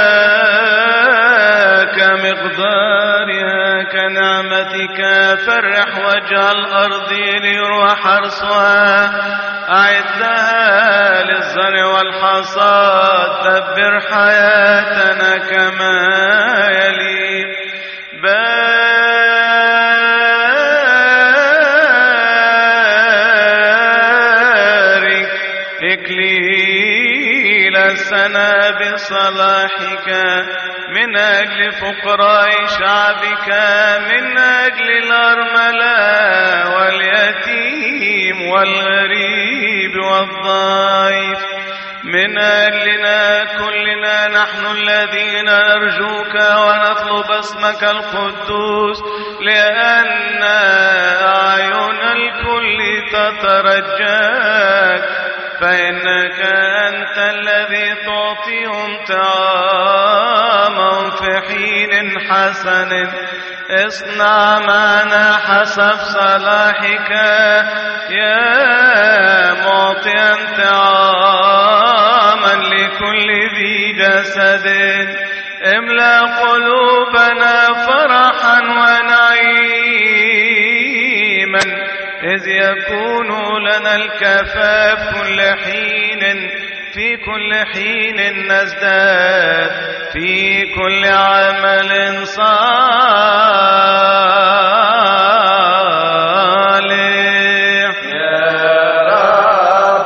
C: كمقدارها كنعمتك فرح وجه الأرض ليروى حرصها. أعد لها للزرع والحصاد دبر حياتنا كما يلي. بارك إكليل السنة بصلاحك من أجل فقراء شعبك من أجل الأرملة واليتيم والغريب والضعيف من أجلنا كلنا نحن الذين نرجوك ونطلب اسمك القدوس لأن أعين الكل تترجاك فإنك أنت الذي تعطيهم طعاما في حين حسن. اصنع معنا حسب صلاحك يا معطيا طعاما لكل ذي جسد. املأ قلوبنا فرحا ونعيما إذ يكون لنا الكفاف كل حين في كل حين نزداد في كل عمل صالح.
D: يا رب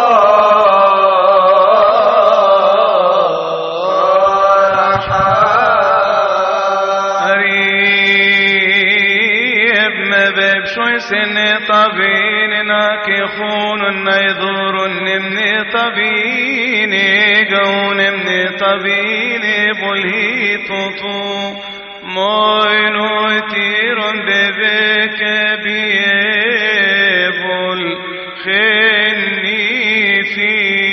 C: قريب مذب شوي سنة طبين ناكخون نيذور نمني طبيني قون نمني طبيني بلهي تطو موينو تير ببك بيبل خني في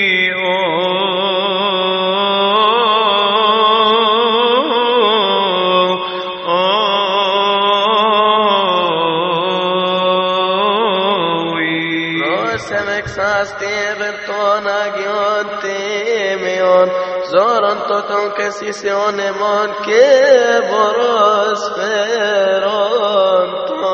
D: Zoran toton kesisione mon ke boros feronto.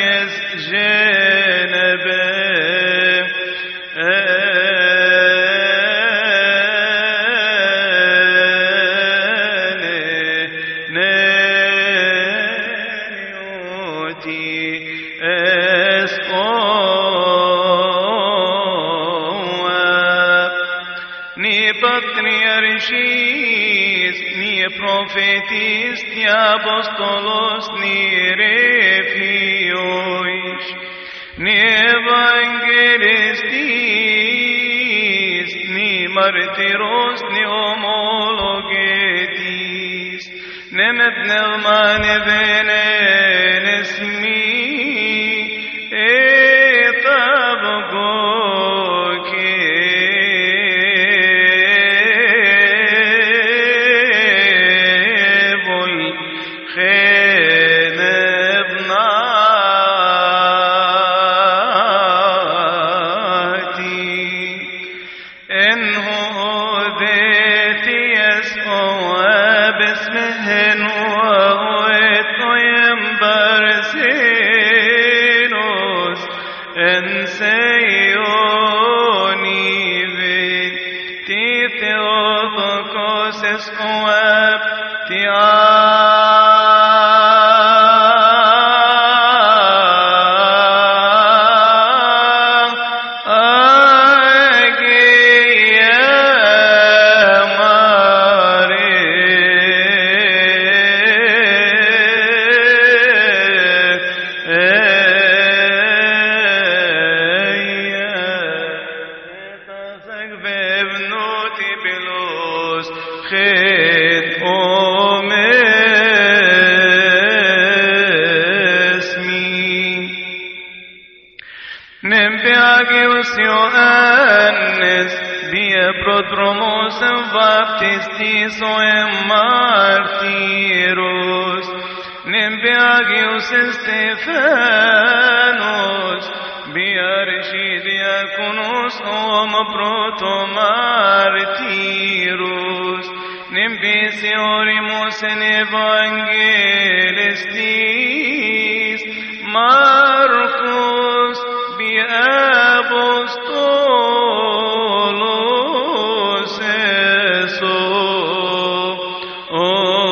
C: جنبه ni patriarchis, ni profetis, ni apostolos, ni refios, ni evangelistis, ni martyros, ni homologetis, nemet nelman venen esmi, et abgo Baptistis oem martyros, Nembeagius Stephanos, Biarchidiaconus om protomartyros, Nembesiorimus in evangelistis, Marcus biapostolos eso, o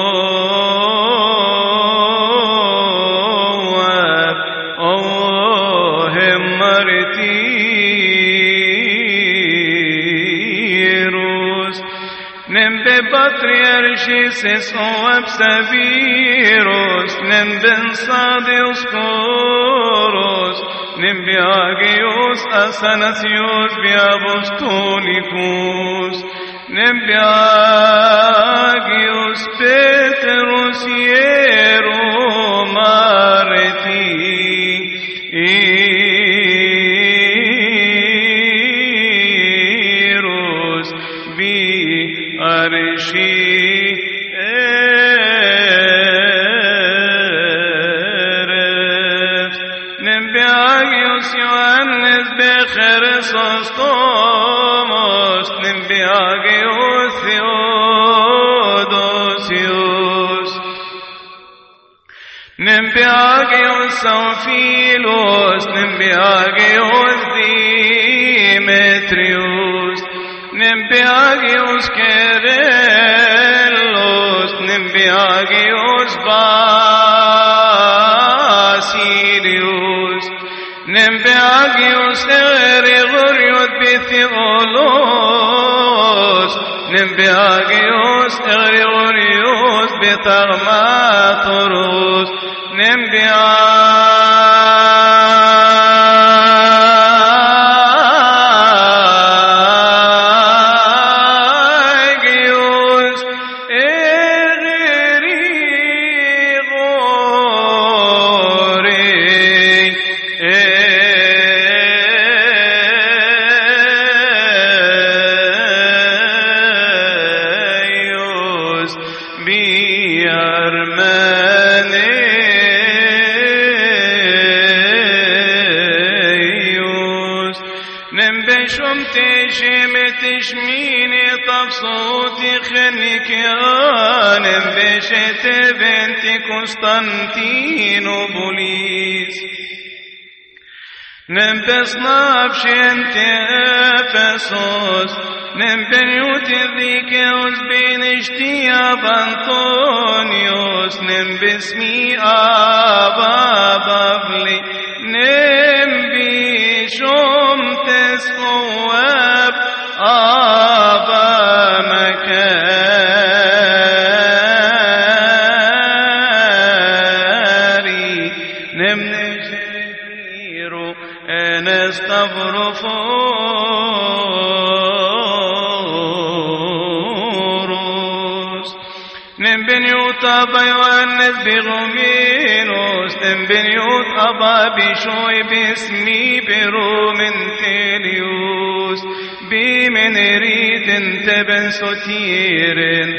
C: hem martyros, nembe patriarchis es oab saviros, nemben sadeus coros, Nembeagios Athanasios Biapostolicus, Nembeagios Petrus Hieromartyros, Biarchi Chrysostomos, Nembeagios Theodosius, Nembeagios Amphilos, Nembeagios Demetrius, Nembeagios Querellos, Nembeagios Basilius, Nembeagios Egregorios Betheolos, Nembeagios Egregorios Betagmatoros, Nembeagios Egregorios Biarmenios, Nembeshum Teshemet Ishmini Tapsoti Chenikian, Nembeshete Venti Constantinopolis, Nembesnav Shente Ephesos, Nembeniutidikeos Benishtiab Antonios, Nembesmi Ababavli, Nembishom Teskoab Abba نم بنيوت أبا يوانس بغمينوس نم بنيوت أبا بشوي باسمي برو من تيليوس بي من ريد انت بن ستير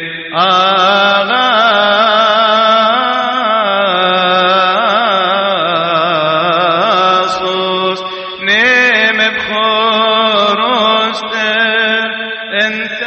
C: آغاسوس نم بخورستر انت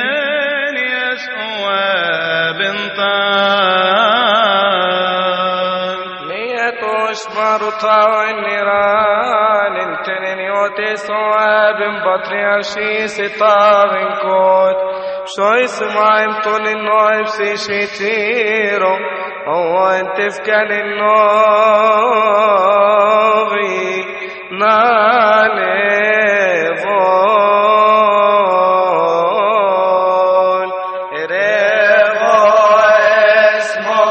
A: مرطع النيران انتنين يوتي صواب بطريرشي ستاب كود شوي سمايم طول النوب سيشيتيرو هو انت فكان النوبي نالي فول ريغو اسمو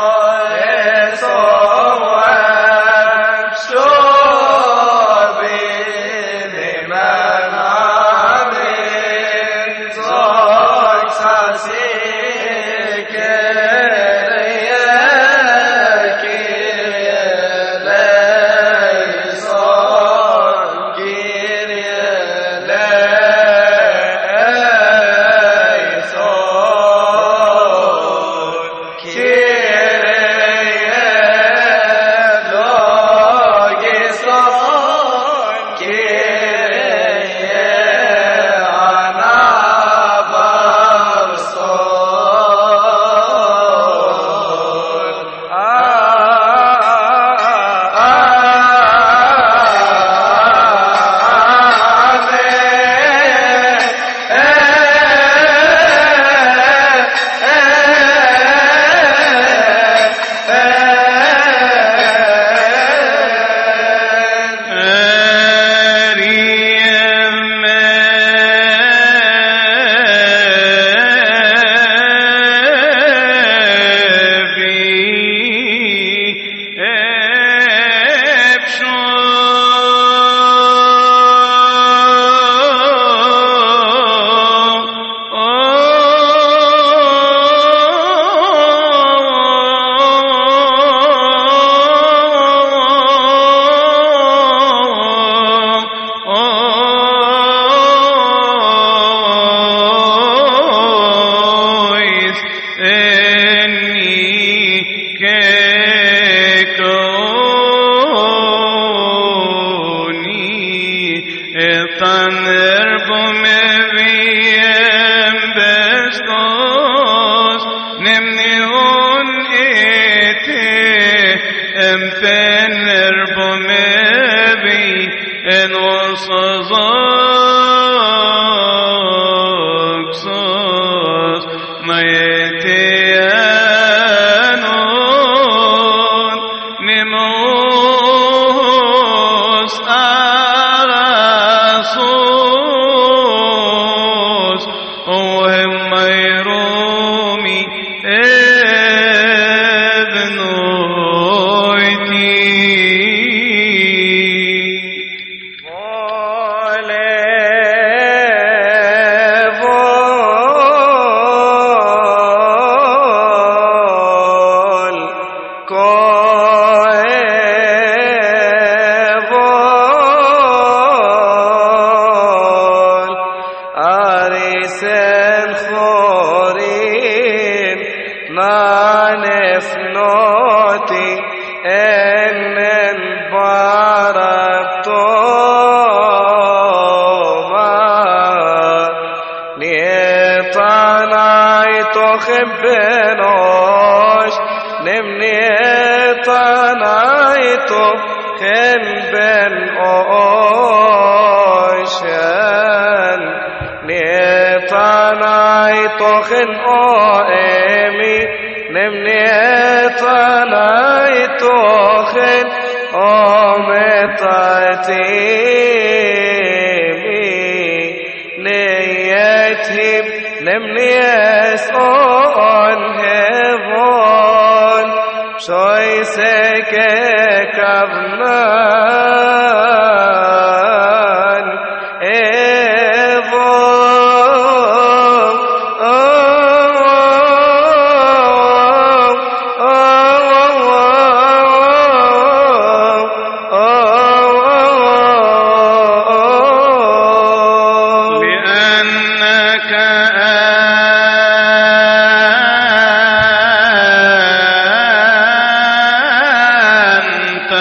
C: أنت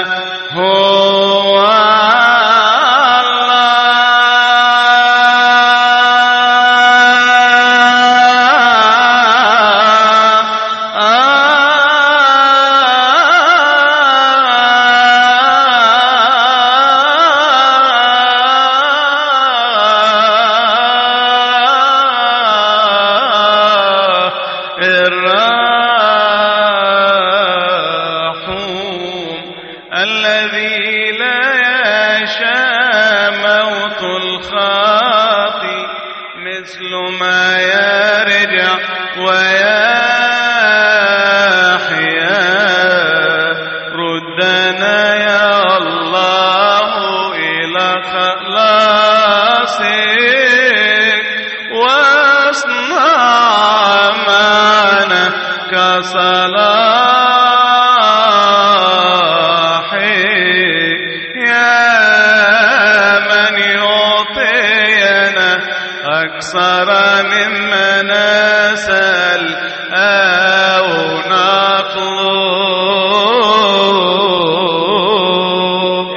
C: هو الرحوم الذي لا يشاء موت الخاطي مثل ما يرجع ويحيا. ردنا يا الله إلى خلاصك واصنع معنا كصلاحك يا من يعطينا أكثر مما نسأل أو نطلب.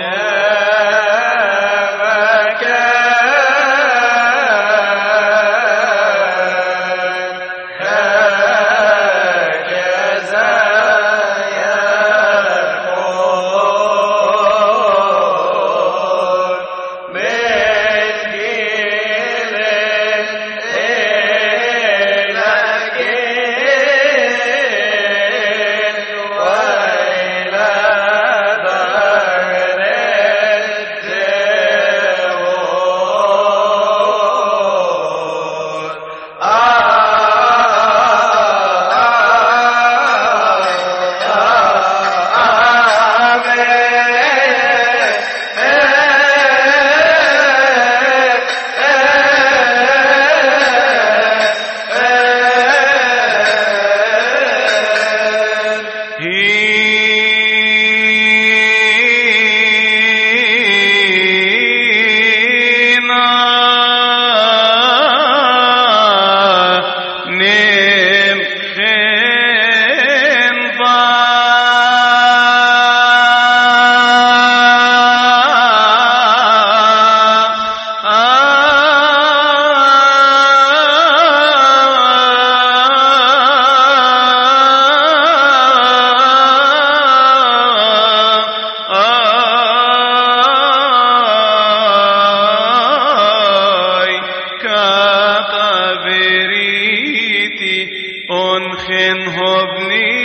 C: أنخن هبني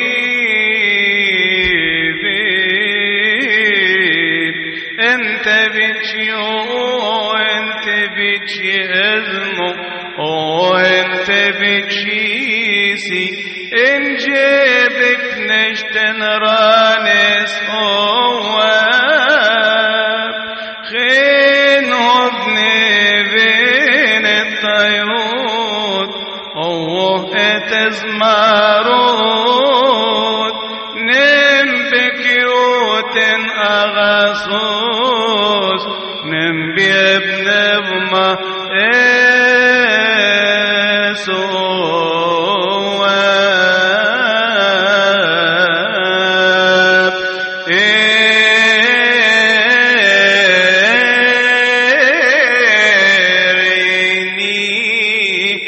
C: بيت انت بتشي وانت بتشي اذنه وانت بتشيسي ان جيبك نشتن رانس هواب خين هبني بين الطيود أوه اتزمارود نم بكيوت أغاسوس نم بيبن بما إسواب إيريني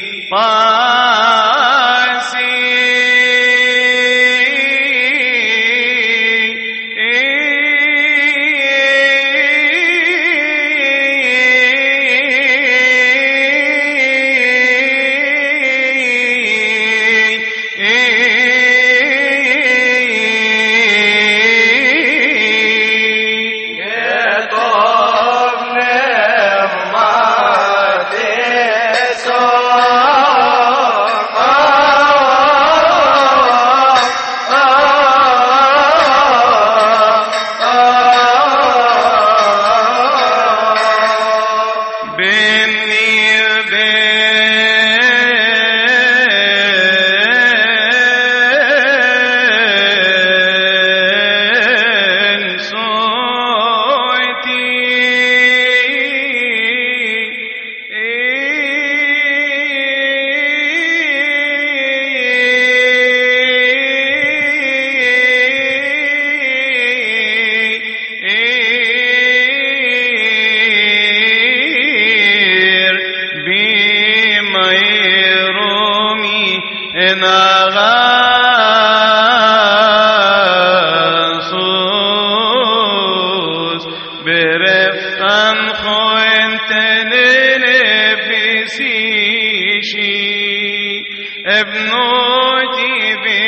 C: ابنوتي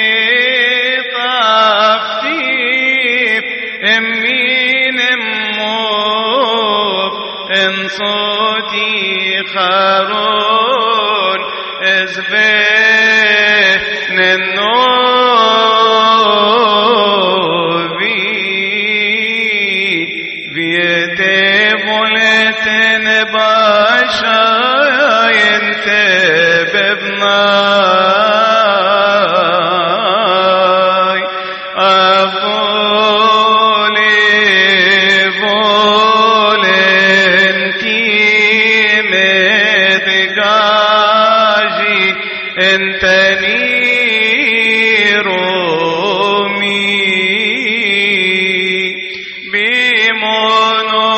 C: بطفتيف امين اموف ان صوتي خارون ازبين النوبي بيتي بولتن باشا ينتب ابناي أبولي بولن كيمت قاجي انتني رومي بمونو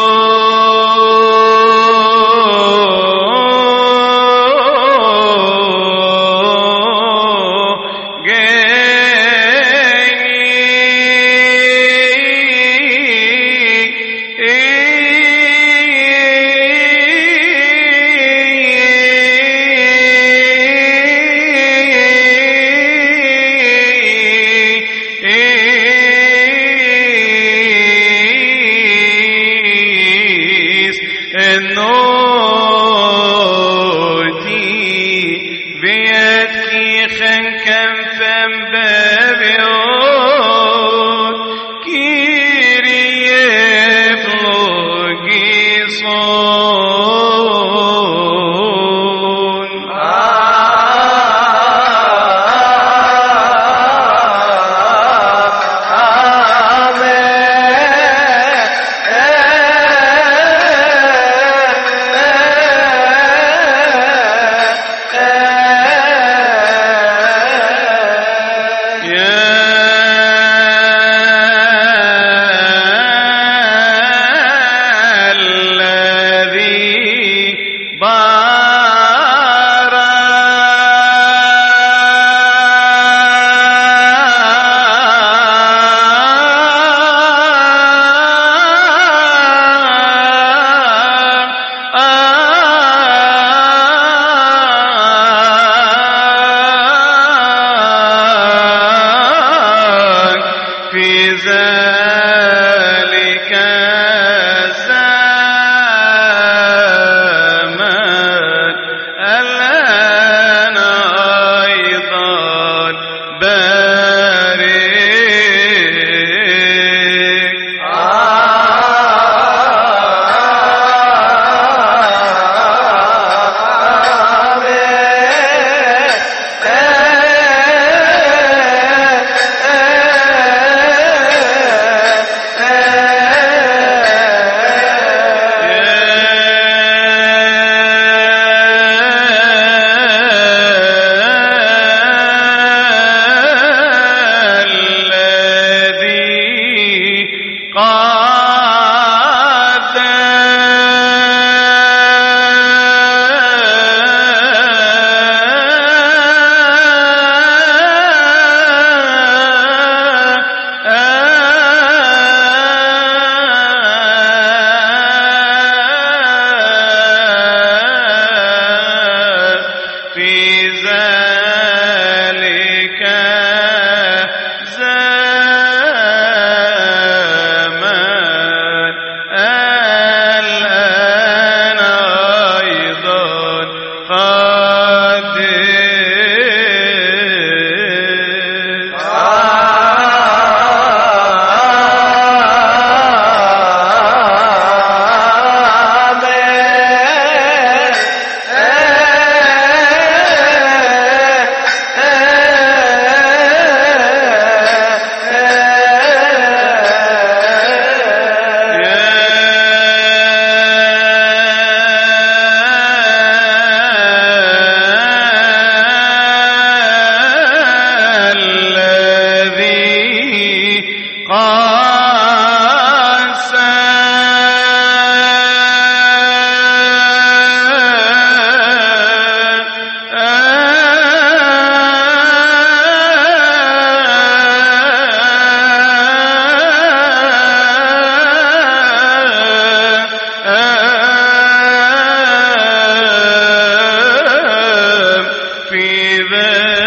C: ذلك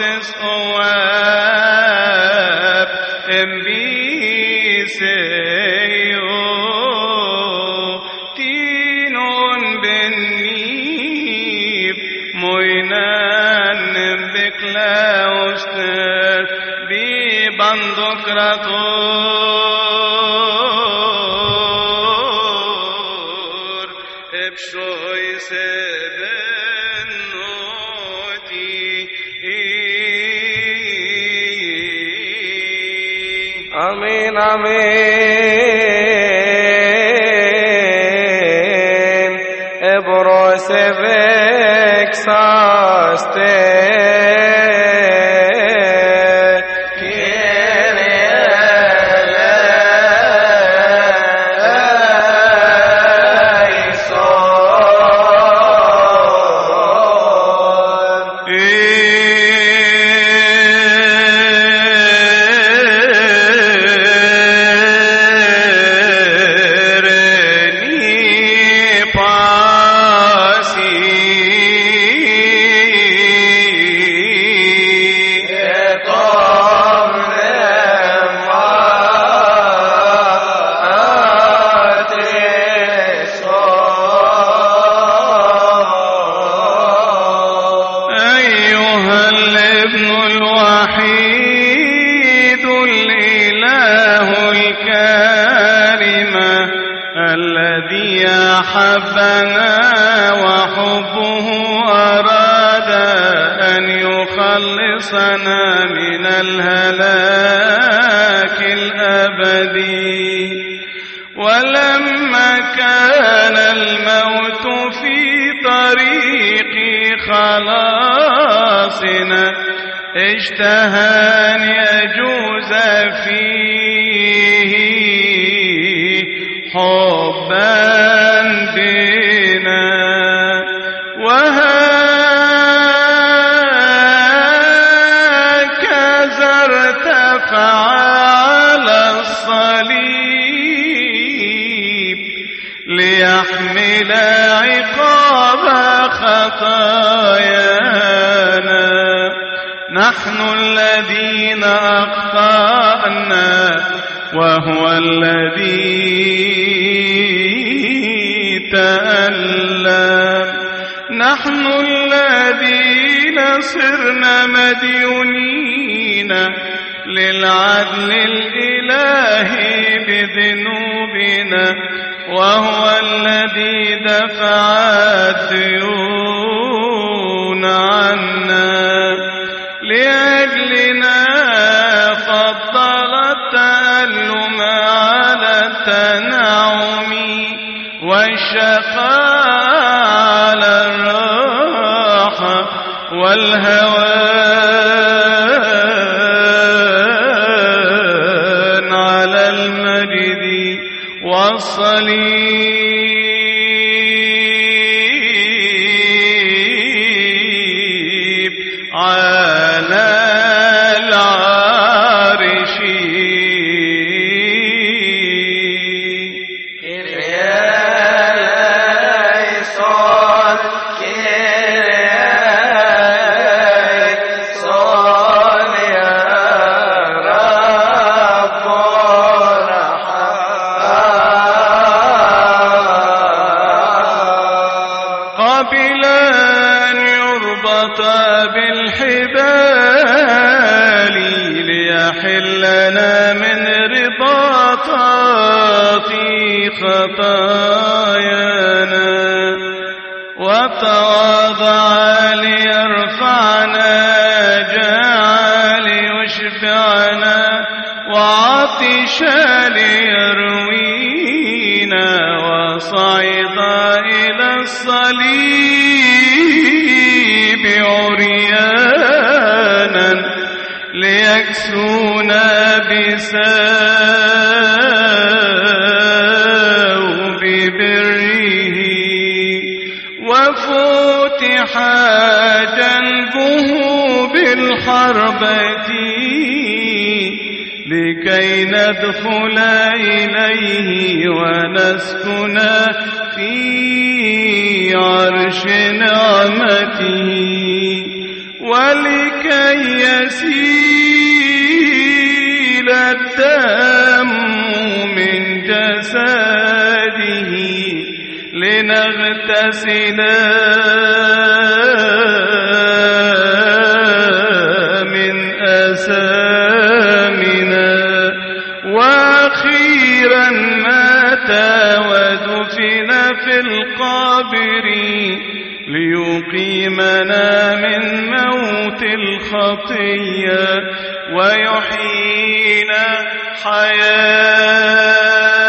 C: Moses oab embiseo tinon benib moinan beklaustet bi bandokrator ebshoy sebenoti
A: Amin, amin. Ebros evexaste.
C: أحبنا وحبه أراد أن يخلصنا من الهلاك الأبدي ولما كان الموت في طريق خلاصنا اشتهى أن يجوز فيه حبا بنا وهكذا ارتفع على الصليب ليحمل عقاب خطايانا نحن الذين أخطأنا وهو الذي تألم نحن الذين صرنا مديونين للعدل الإلهي بذنوبنا وهو الذي دفع الديون عنا لأجلنا فضل التألم على التنعم والشقاء على الراحة والهوان على المجد والصليب على العرش بالحبال ليحلنا من رباطات خطايانا وتواضع ليرفعنا جاع ليشبعنا وعطش ليروينا وصعد إلى الصليب عريانا ليكسونا بثوب بره وفتح جنبه بالحربة لكي ندخل إليه ونسكن في عرش نعمته ولكي يسيل الدم من جسده لنغتسل من آثامنا. وأخيرا مات ودفن في القبر ليقيمنا من موت الخطية ويحيينا حياة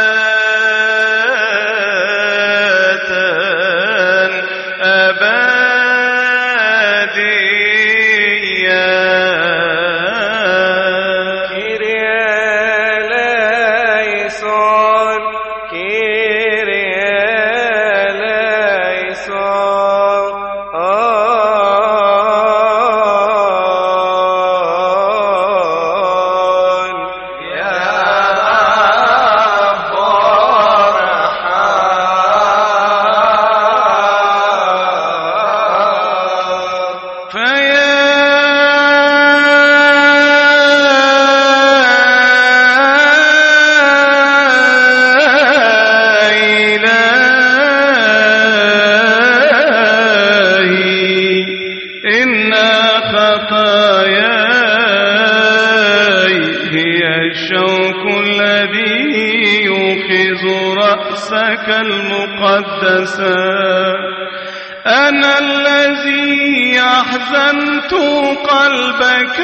C: المقدسة. أنا الذي أحزنت قلبك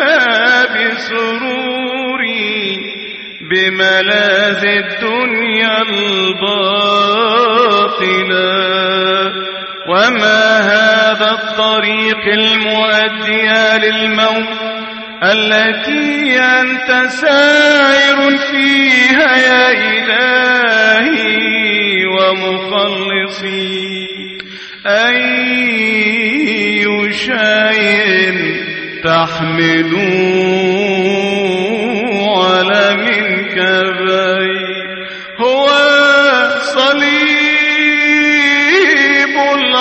C: بسروري بملاذ الدنيا الباطلة. وما هذا الطريق المؤدي للموت التي أنت سائر فيها يا إلهي ومخلصي؟ أي شيء تحمل على منك بي هو صليب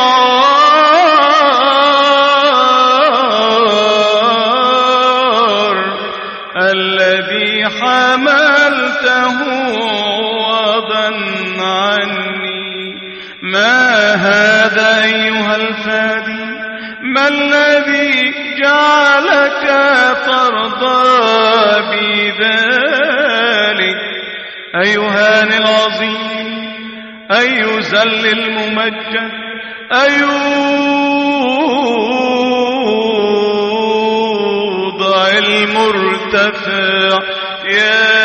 C: العار الذي حملته وضا عني. ما هذا أيها الفادي؟ ما الذي جعلك ترضى بذلك؟ أيها العظيم، أي ذل الممجد، أي وضع المرتفع يا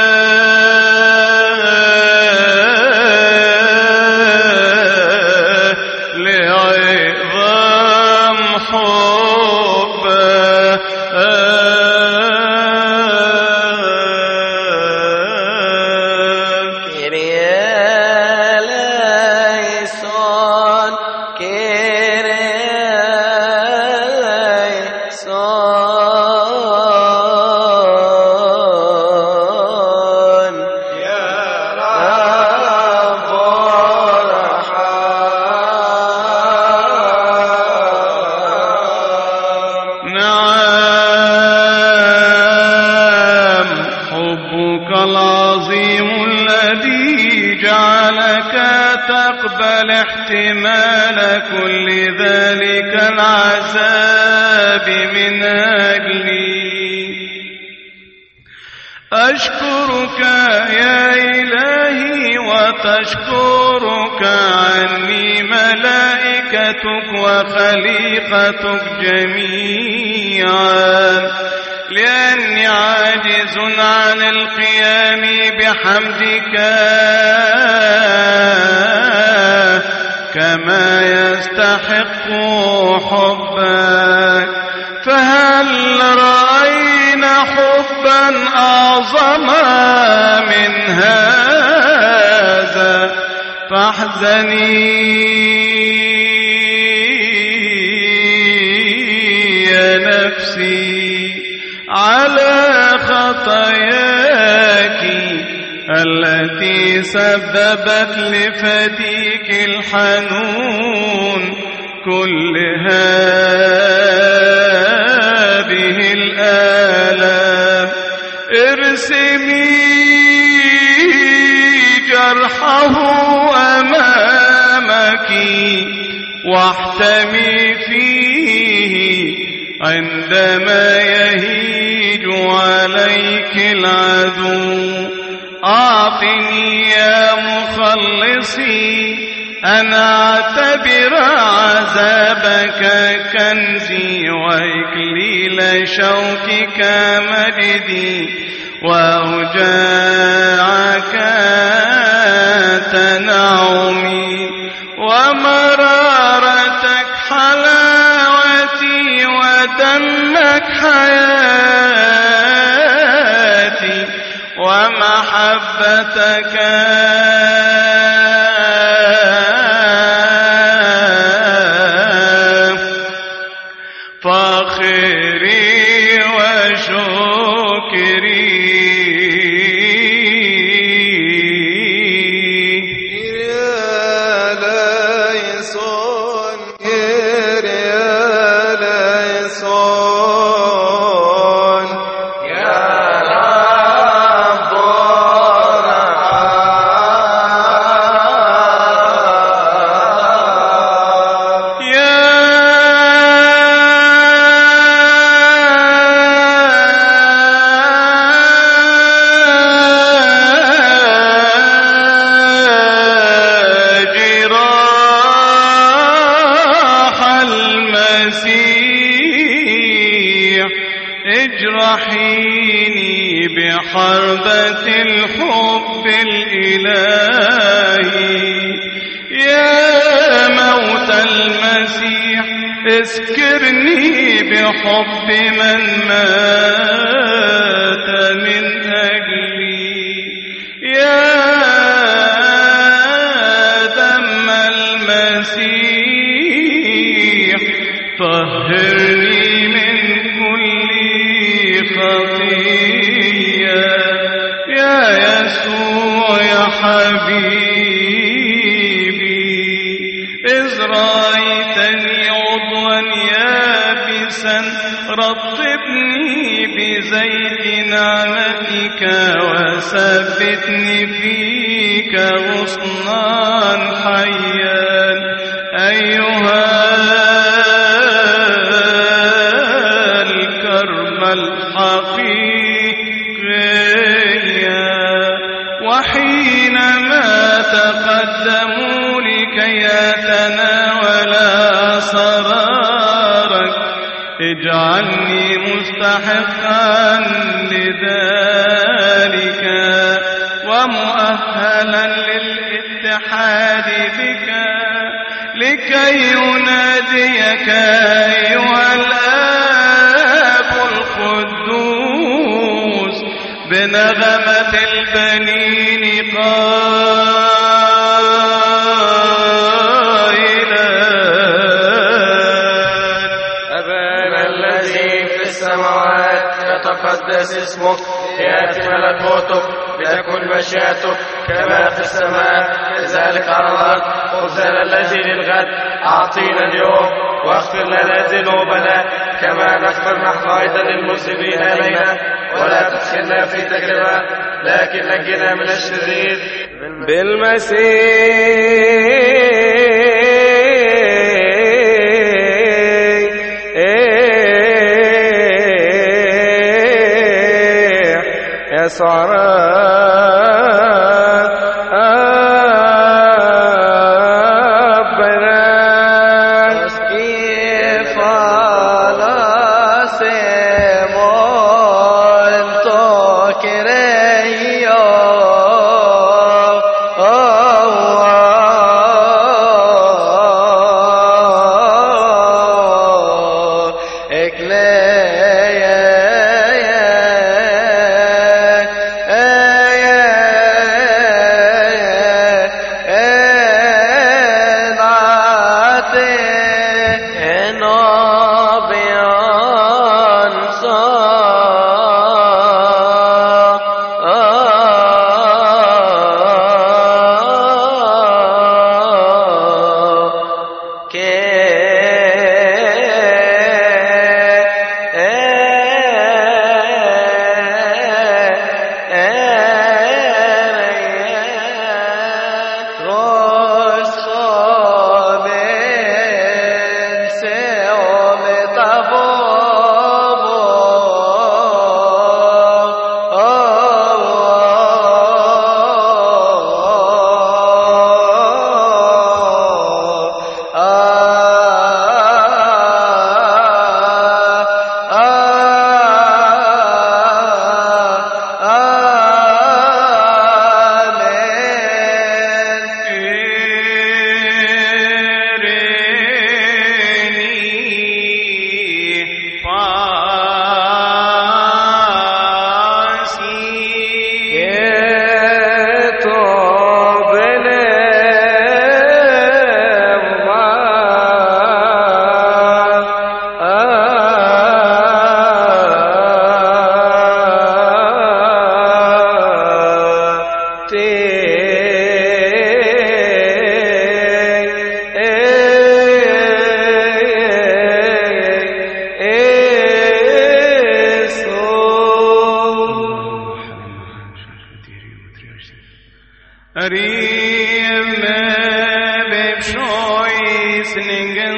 C: احتمال كل ذلك العذاب من أجلي. أشكرك يا إلهي وتشكرك عني ملائكتك وخليقتك جميعا، لأني عاجز عن القيام بحمدك كما يستحق حبك. فهل رأينا حبا أعظم من هذا؟ فاحزني يا نفسي على خطاياك التي سببت لفديك الحنون كل هذا فرحه أمامك واحتمي فيه عندما يهيج عليك العدو. أعطني يا مخلصي أن أعتبر عذابك كنزي وإكليل شوكك مجدي وأوجاعك تنعمي ومرارتك حلاوتي ودمك حياتي ومحبتك فاخري وشكري. اجرحيني بحربة الحب الإلهي يا موت المسيح. اسكرني بحب من مات من أجلي يا دم المسيح. طهرني من كل خطية يا يسوع يا حبيبي. إذ رأيتني عضوا يابسا رطبني بزيت نعمتك وثبتني فيك غصنا حيا أيها الحقيقية. وحينما تقدموا لكي يتناول أسرارك اجعلني مستحقا لذلك ومؤهلا للاتحاد بك لكي يناديك أيها الآب القدوس بنغمة البنين قائلا
B: أبانا الذي في السماوات يتقدس اسمك يأتي ملكوتك لتكن مشيئتك كما في السماء كذلك على الأرض. خبزنا الذي للغد أعطينا اليوم واغفر لنا ذنوبنا كما نغفر نحن أيضا للمذنبين إلينا ولا تدخلنا في تجربة لكن نجنا من الشرير
A: بالمسيح يسوع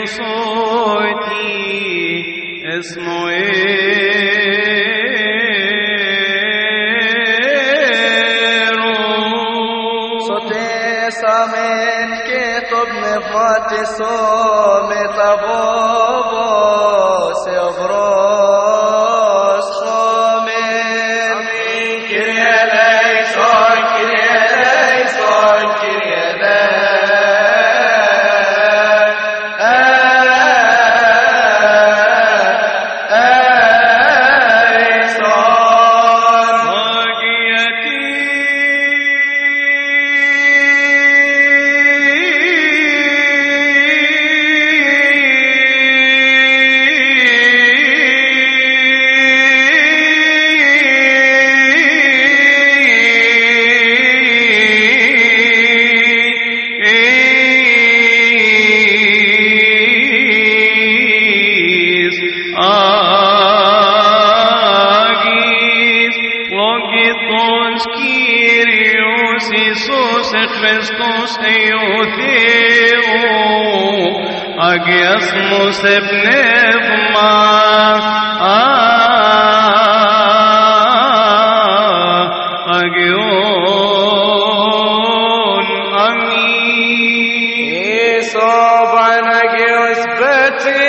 C: صوتي اسمه
D: سامن كتب نفات صومت أبوبو سيبروس صومن كريا ليسون كريا ليسون كريا
C: Χριστός Θεού, αγιασμός σε πνεύμα, αγιών, αμήν.
A: Ισοπ Αναγιος Πέτρη,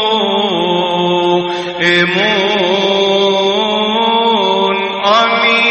C: Amen.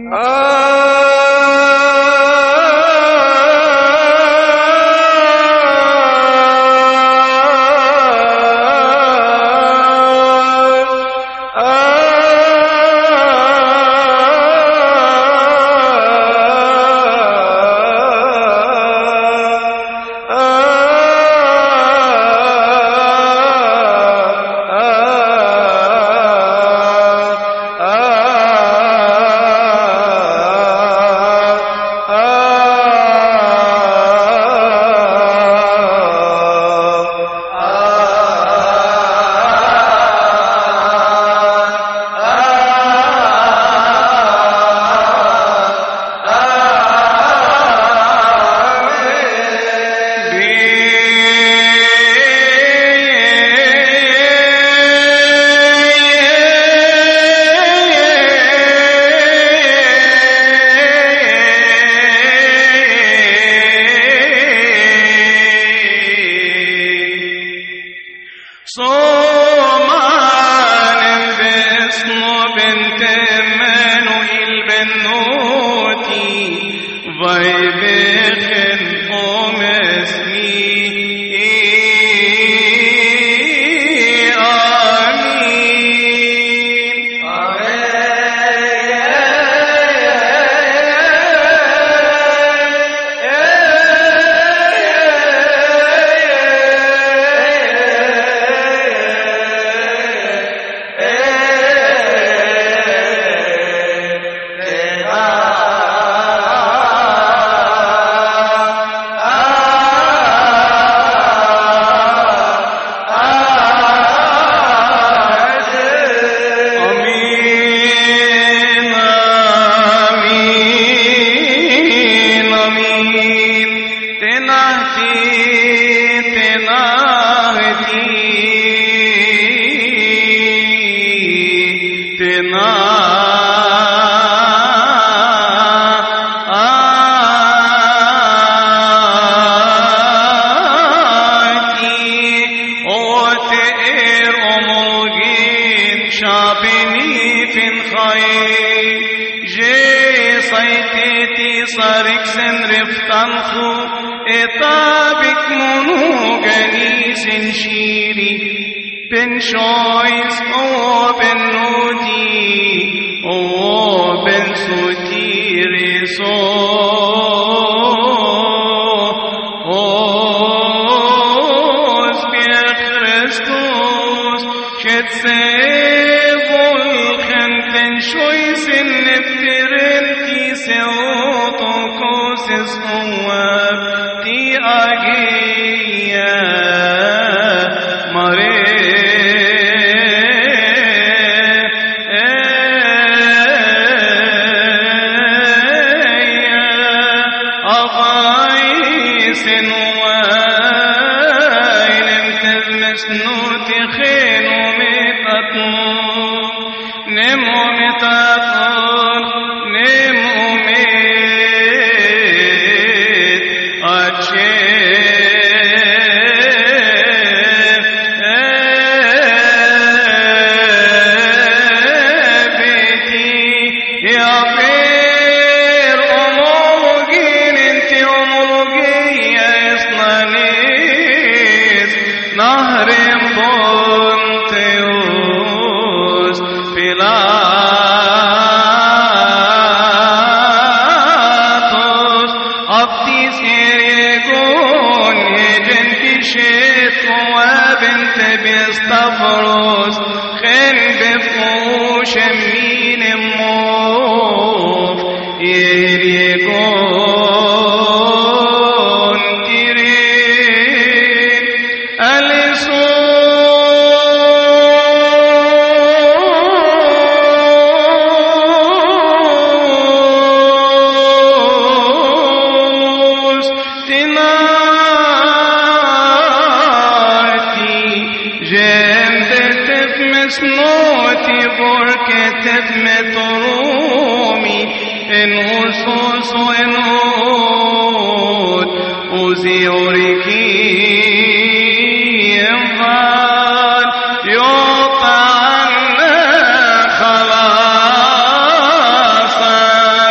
C: يعطى عنا خلاصا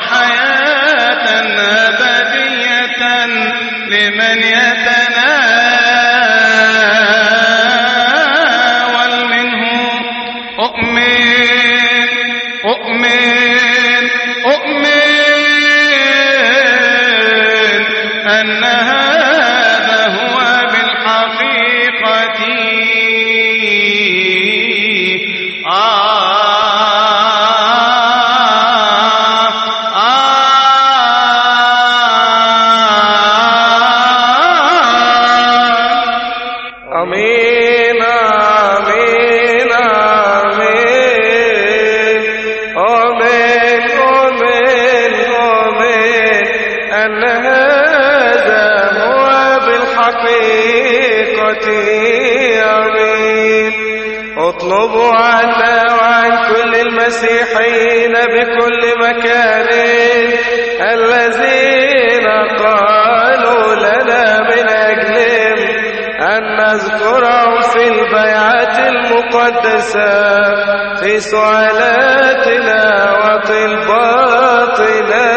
C: وحياة أبدية لمن يتناول منه. أؤمن أؤمن أؤمن أن هذا هو بالحقيقة
A: آمين آمين آمين آمين آمين آمين أن هذا هو بالحقيقة آمين. اطلبوا عنا وعن كل المسيحيين بكل مكان الذين قالوا لنا من أجلهم أن نذكرهم في البيعة المقدسة في سؤالاتنا وطلباتنا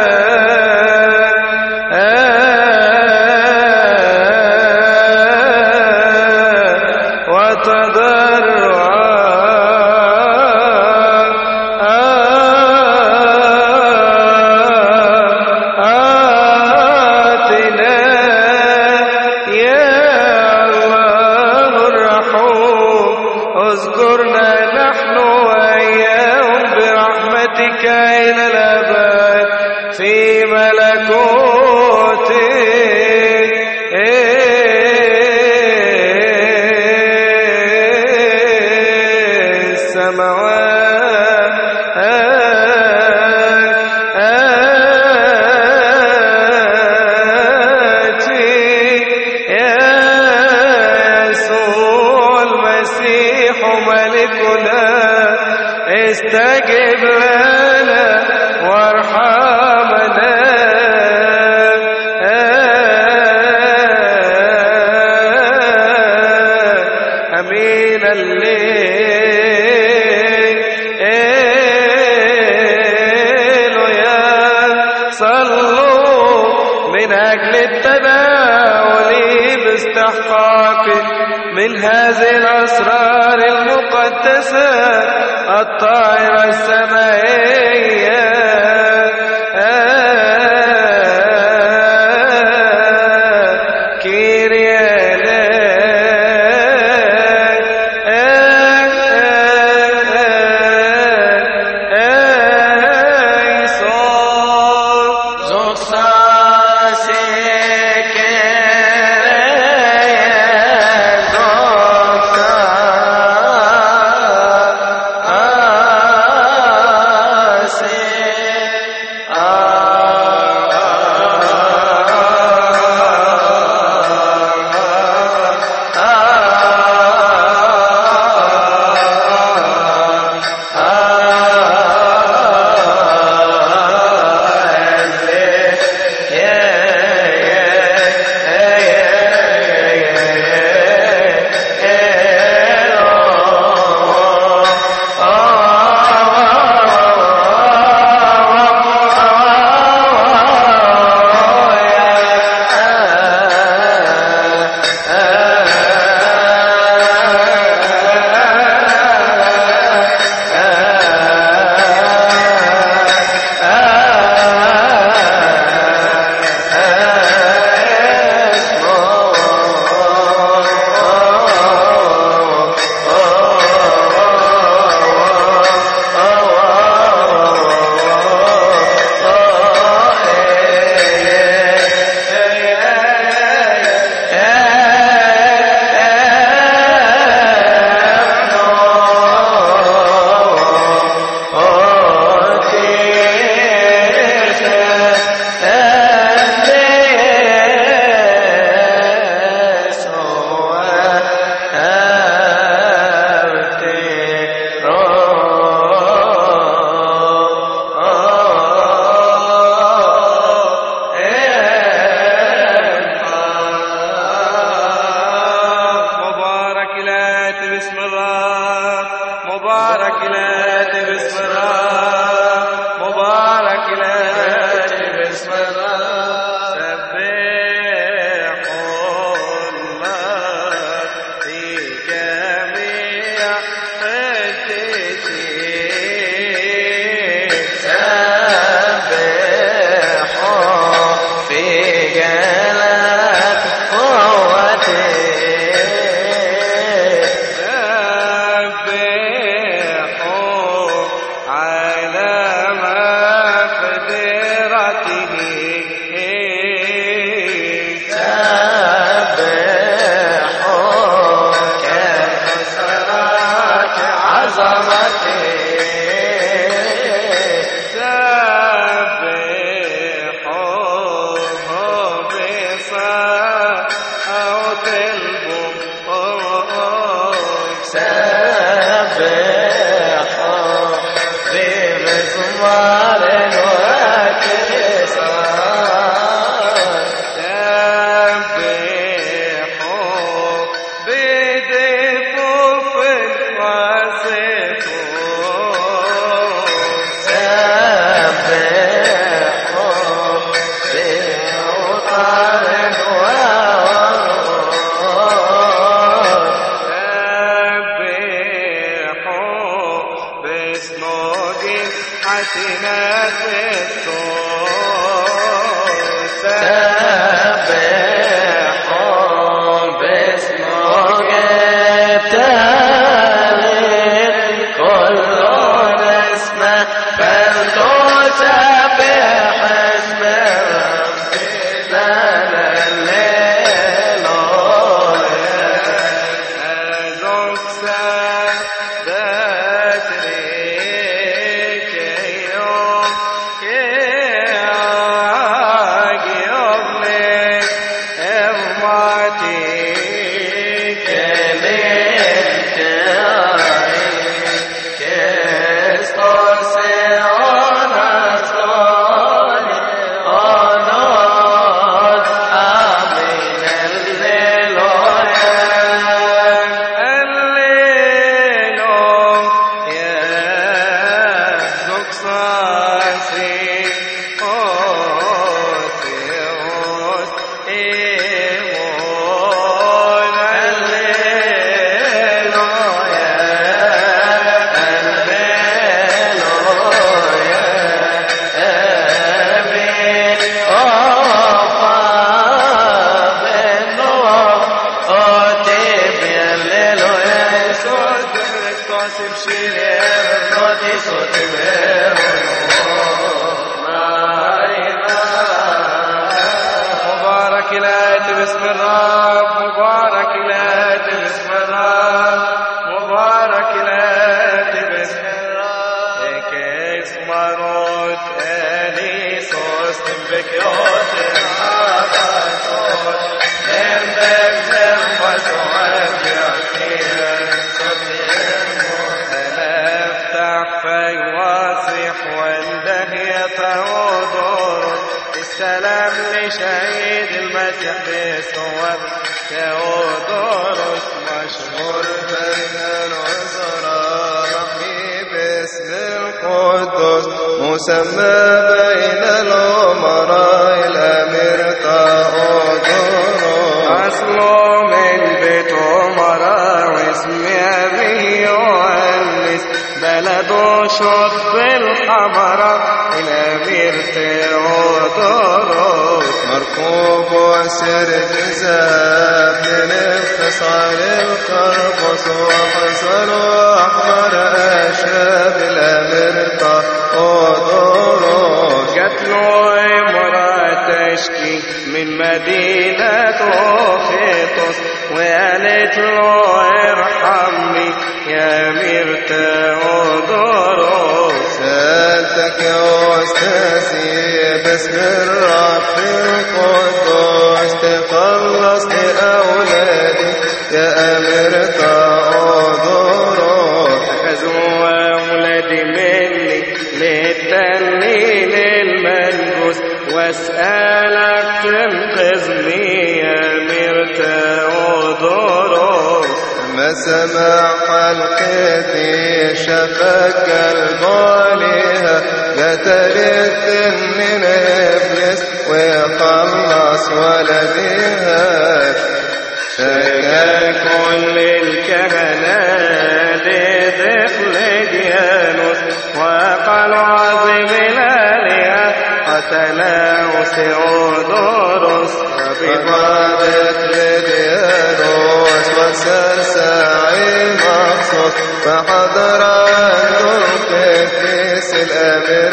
A: اذكرنا نحن وإياهم برحمتك إلى الأبد في ملكوت السماوات يا يسوع المسيح ملكنا. استجب لنا وارحمنا. أمين الليل يا صلوا من أجل التناول باستحقاق من هذه الأسرار المقدسة الطائرة السمائية. مبارك لا
D: مال وكسان
A: سبحوا بدفوف وصفوا
D: سبحوا بأوطار وورود
A: سبحوا باسمك حسنا في الصوت
D: سبحوا باسمك تاريخ كل اسمه فلتسبح اسم ربي لنا الليل
A: أزوك سبتريك يوم كياك يومك إرماتيك
D: كلمة كستوس أنا صالح أنا آمين الليل
A: الليل يا زوك صاصي أوسيوس إيمون الليل يا
D: الليل يا أبي أوفى بالنور أوتيب يا الليل يا يسوع
A: قاسم شيرين
D: صوتي صوتي
A: مبارك الآية باسم الرب مبارك الآية باسم الرب مبارك الآية باسم الرب كيس مروت آلي صوص تنبك يوت العباسوت نمبك نمبس وعجعتير أنا افتح في واصح وانده يتعودر السلام لشهيد المسيح بصور تودورس مشهور بين العذراء ربي باسم القدس مسمى بين الأمراء الأمير تودورس أصله من بيت أمراء واسم أبيه يؤنس بلده شط الحمراء الأمير تودورس
E: مركوب وسر جزاء من انفصال القربص وحصل أحمر أشاب الأمير تودورس
A: قتلوا امرأة تشكي من مدينة أوفيطس وقالت له ارحمني يا أمير تودورس
E: سألتك يا أستاذي باسم الرب القدوس تخلص لأولادي يا أمير تودورس
A: أخذوا أولادي مني للتنين المنجوس واسألك تنقذني يا أمير تودورس
E: ما سمع حلقتي شفك قلب عليها قتلت من إبليس وخلص ولديها
A: شكى كل الكهنة لدخل ديانوس وقالوا عظيم الآلهة قتله سيودورس
E: فقادت لديانوس وسر ساعي مخصوص فحضر عنده القديس الأمير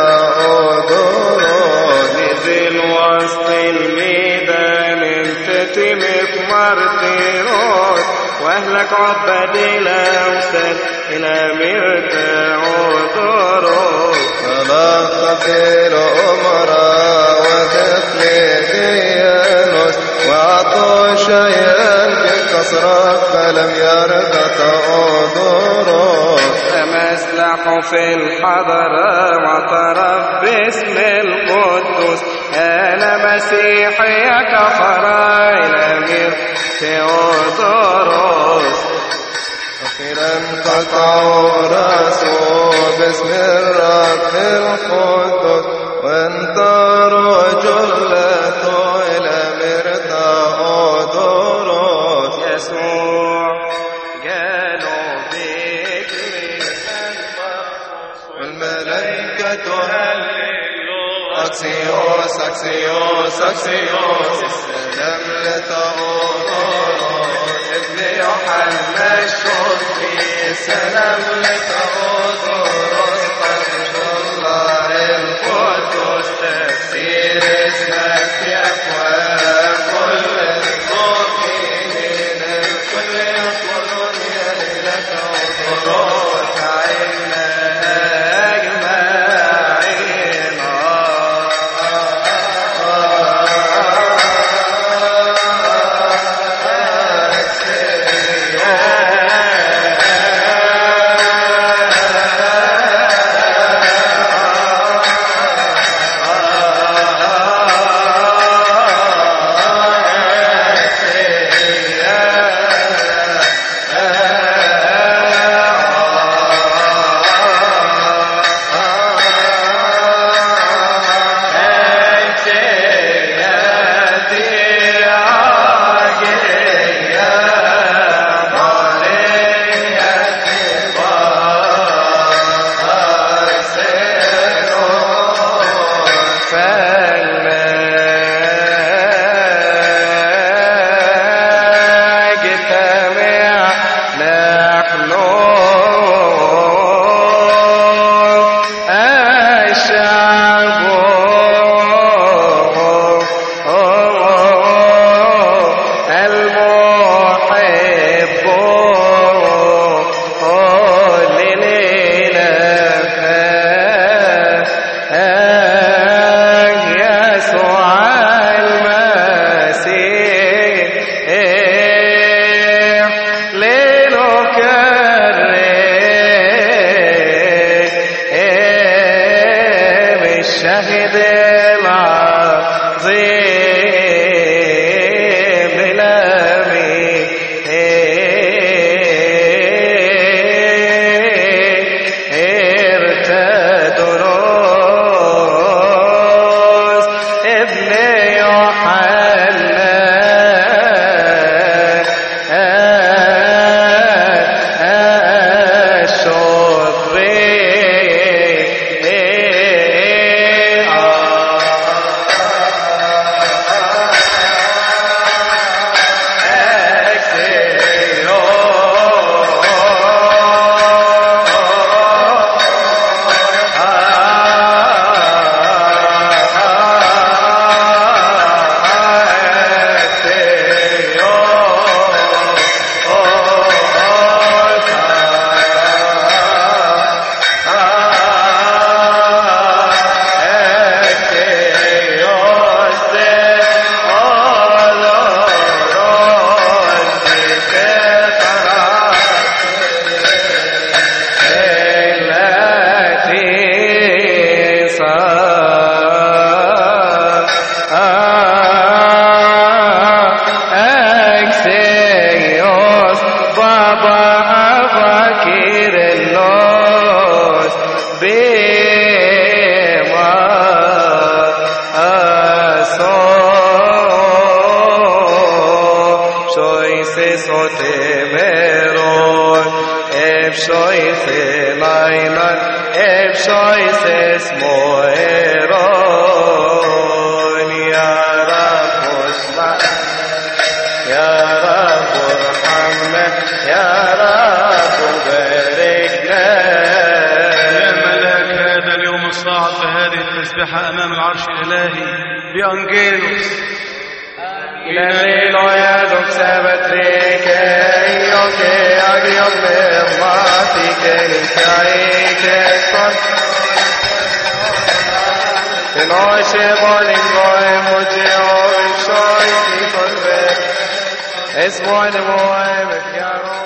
E: تودورس
A: نزل وسط الميدان التتمت مرتيروس واهلك عبد الأوثان الأمير تودورس
E: تلقف الأمراء ودخل ديانوس وأعطوا شيئا بالكسرة فلم يرد تودورس
A: تمثل نحو في الحضرة واعترف باسم القدوس أنا مسيحي كفر الأمير ثيودوروس
E: أخيرا قطعوا رأسه باسم الرب القدوس وانطروا جلته إلى مرتاودوروس
A: يسوع قالوا بك
E: والملائكة أكسيوس أكسيوس أكسيوس السلام لتأودوروس ابن يوحنا الشوفي السلام لتأودوروس قدس الله القدوس تفسير اسمك في أفواه كل المؤمنين الكل يقولون يا إله أودوروس عنا أجمعين الشاهد العظيم الأمين ارتدروس ابن يوحنا
C: أمام العرش الإلهي بأنجيلوس
A: Ilelilo edok sebetrike, ioke agioke matike nikaike kon. Tenoche bolingo emoje o shoi ki kolve. Es moine moe me chiaro.